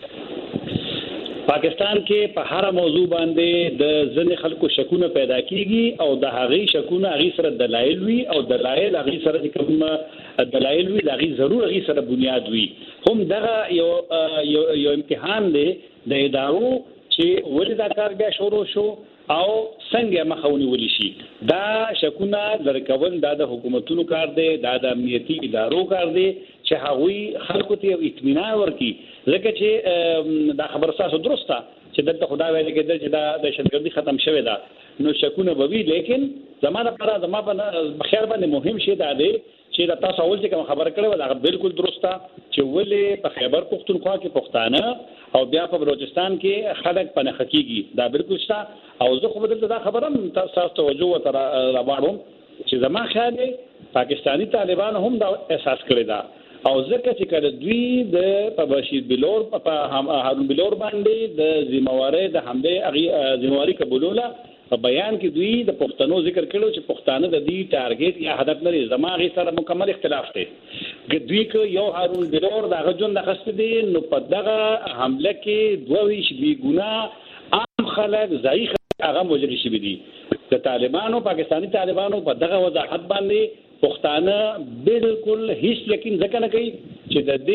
پاکستان کې په هر موضوع باندې د ځنې خلکو شکونه پیدا کیږي او د هغې شکونه هغې سره دلایل وي او دلایل هغې سره کوم دلایل وي هغې ضرور هغې سره بنیاد وي هم دغه یو امتحان دی د ادارو چې ولې دا کار بیا شروع شو او څنګه مخاوني ولې شي دا شکونه درکول دا د حکومتونو کار دی دا د امنیتي ادارو کار دی چې هغوی خلکو ته اطمینان ورکړي ځکه چې دا خبره تاسو درسته چې دلته خدای وایي کېدل چې دا د دهشتګردي ختم شوه دا نو شکونه به وي لیکن زمانه پر زما په خیر باندې مهم شی دا دی چې دا تاسو اول چې کوم خبره کړو دا بالکل درسته چې ولې په خیبر پختونخوا کې پښتانه او بیا په بلوچستان کې خلک پنه حقيقي دا بالکل شته او زه خو بدل دا خبره تاسو توجه وتر راوړم چې زما خیال پاکستانی طالبان هم دا احساس کړی دا او ځکه چې کله دوی د بشیر بلور په هارون بلور باندې د ذمہواری د حمله ذمہواری قبولوله په بیان کې دوی د پښتنو ذکر کړو چې پښتانه د دې ټارګټ یا هدف لري زماغي سره مکمل اختلاف دی چې دوی کې یو هارون بلور د غجون د خسته دي نو په دغه حمله کې دوه شي ګنا عام خلک ځای هغه موجود شي دي د طالبانو پاکستانی طالبانو په دغه وضاحت باندې پښتانه بالکل هیڅ یقین ځکه نه کوي چې د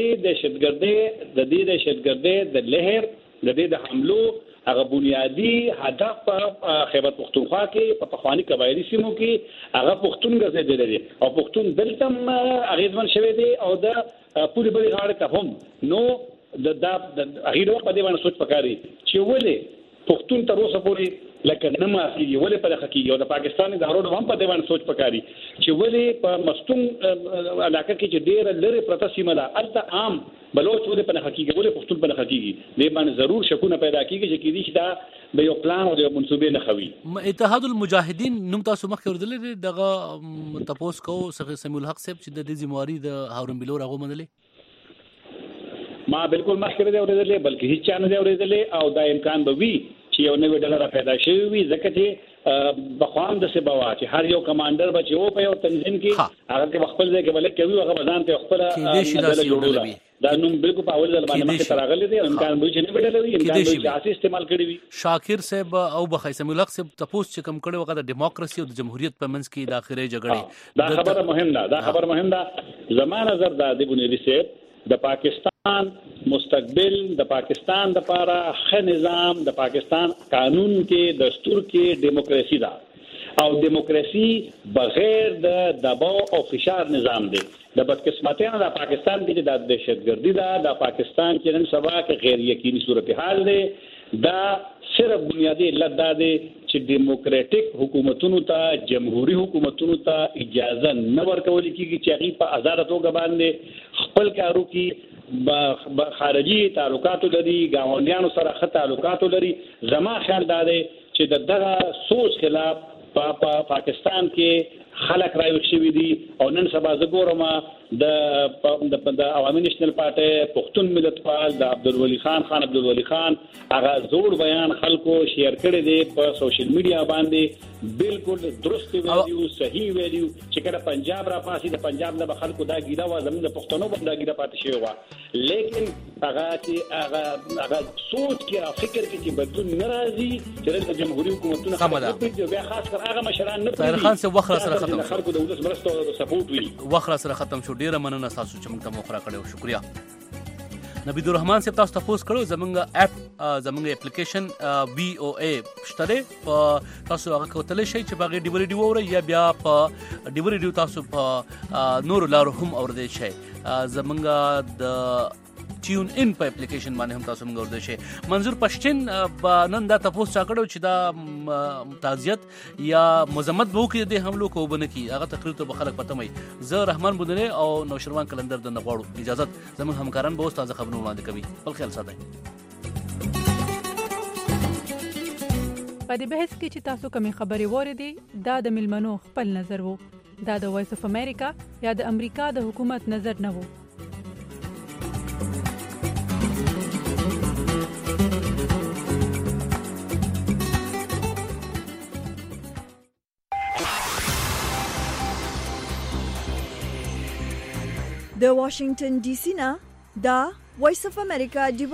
دې دهشتګردۍ د لهر د دې د حملو هغه بنیادی هدف په خیبر پختونخوا کې په پخوانی قبایلی سیمو کې هغه پښتون ګرځېدل دي او پښتون دلته اغیزمن شوی دی او د پوری بری غاړه ته هم نو د اغیرو په دې باندې سوچ پکاري چې ولې پښتون تر اوسه پورې لکه نه ماسي ولې په حقیقت او د پاکستان د هارون هم په دې باندې سوچ پکاري چې ولې په مستون علاقه کې چې ډېر لري پرته سیمه ده الته عام بلوچ ولې په حقیقت ولې پښتون په حقیقت دې باندې ضرور شکونه پیدا کیږي چې کېدی شي دا د یو پلان او د منسوبې نه خوي اتحاد المجاهدین نوم تاسو مخکې وردل دغه تاسو کو سمیع الحق صاحب چې د دې ذمہواری د هارون بلور هغه منلې ما بالکل مخکې دی ورېدلې بلکې هیڅ چا نه دی ورېدلې او دا امکان به وي چې یو نوې ډله پیدا شوی وي ځکه چې بخوام د سبوا چې هر یو کمانډر به چې په یو تنظیم کې هغه کې خپل ځای کې بل کوي هغه بدان ته خپل دا نوم بالکل په اول ځل باندې مخکې تراغلي دي امکان به چې نه بدلوي امکان به چې استعمال کړی وي شاکر صاحب او بخای سمیع الحق صاحب تاسو چې کوم کړي وغه د دیموکراسي او د جمهوریت په منځ کې د اخري جګړې دا خبره مهم ده زمانه نظر د بنیادی صاحب د پاکستان مستقبل د پاکستان د لپاره ښه نظام د پاکستان قانون کې دستور کې دیموکراسي ده او دیموکراسي بغیر د دباو او فشار نظام دی د بدقسمتۍ د پاکستان کې د دهشتګردي ده د پاکستان کې نن سبا کې غیر یقیني صورتحال دی دا صرف بنیادی علت دا دی چې دیموکراټیک حکومتونو ته جمهوریت حکومتونو ته اجازه نه ورکول کیږي چې هغه په آزاد توګه باندې خپل کارو کې خارجي تعلقات لري گاونډیانو سره ښه تعلقات لري زما خیال دا دی چې دغه سوچ خلاف په پاکستان کې خلک راوي شوی دي او نن سبا زګورم د عوامي نېشنل پارټي پښتون ملتپال د عبدالولي خان هغه زوړ بیان خلکو شیر کړی دی په سوشل میډیا باندې بالکل درست ویډیو صحیح ویډیو چې کله پنجاب را پاسي د پنجاب د خلکو دا ګیدا و زموږ د پښتنو باندې دا ګیدا پاتې شوی و لیکن هغه سوچ کې فکر کې چې بدلون ناراضي چې د جمهوریت حکومتونو بیا خاص کر هغه مشران نه طاهر خان سے وخت سره ختم خلکو د ولس مرسته او سپورټ وی وخت سره ختم شو ډیره مننه تاسو چې موږ ته مخره کړو شکریا نبی الرحمن صاحب تاسو تاسو کړو زمونږ اپ زمونږ اپلیکیشن وی او ای شته تاسو هغه کوتل شي چې باغې ډیوري ډیو اوري یا بیا په ډیوري ډیو تاسو په نور لارو هم اوردی شي زمونږ د ټیون ان په اپلیکیشن باندې هم تاسو موږ ورده شي منظور پښتين نن دا تاسو چا کړو چې دا تعزیت یا مذمت وو کې د حملو کو بنه کی هغه تقریر ته بخلک پته مې زه رحمان بودنه او نوشروان کلندر د نغواړو اجازه زموږ همکاران به تازه خبرونه وړاندې کوي خپل خیال ساتئ په دې بحث کې چې تاسو کومې خبرې وریدي دا د ملمنو خپل نظر وو دا د وایس اف امریکا یا د امریکا د حکومت نظر نه وو د واشنگټن ډي سي نه دا وایس اف امریکا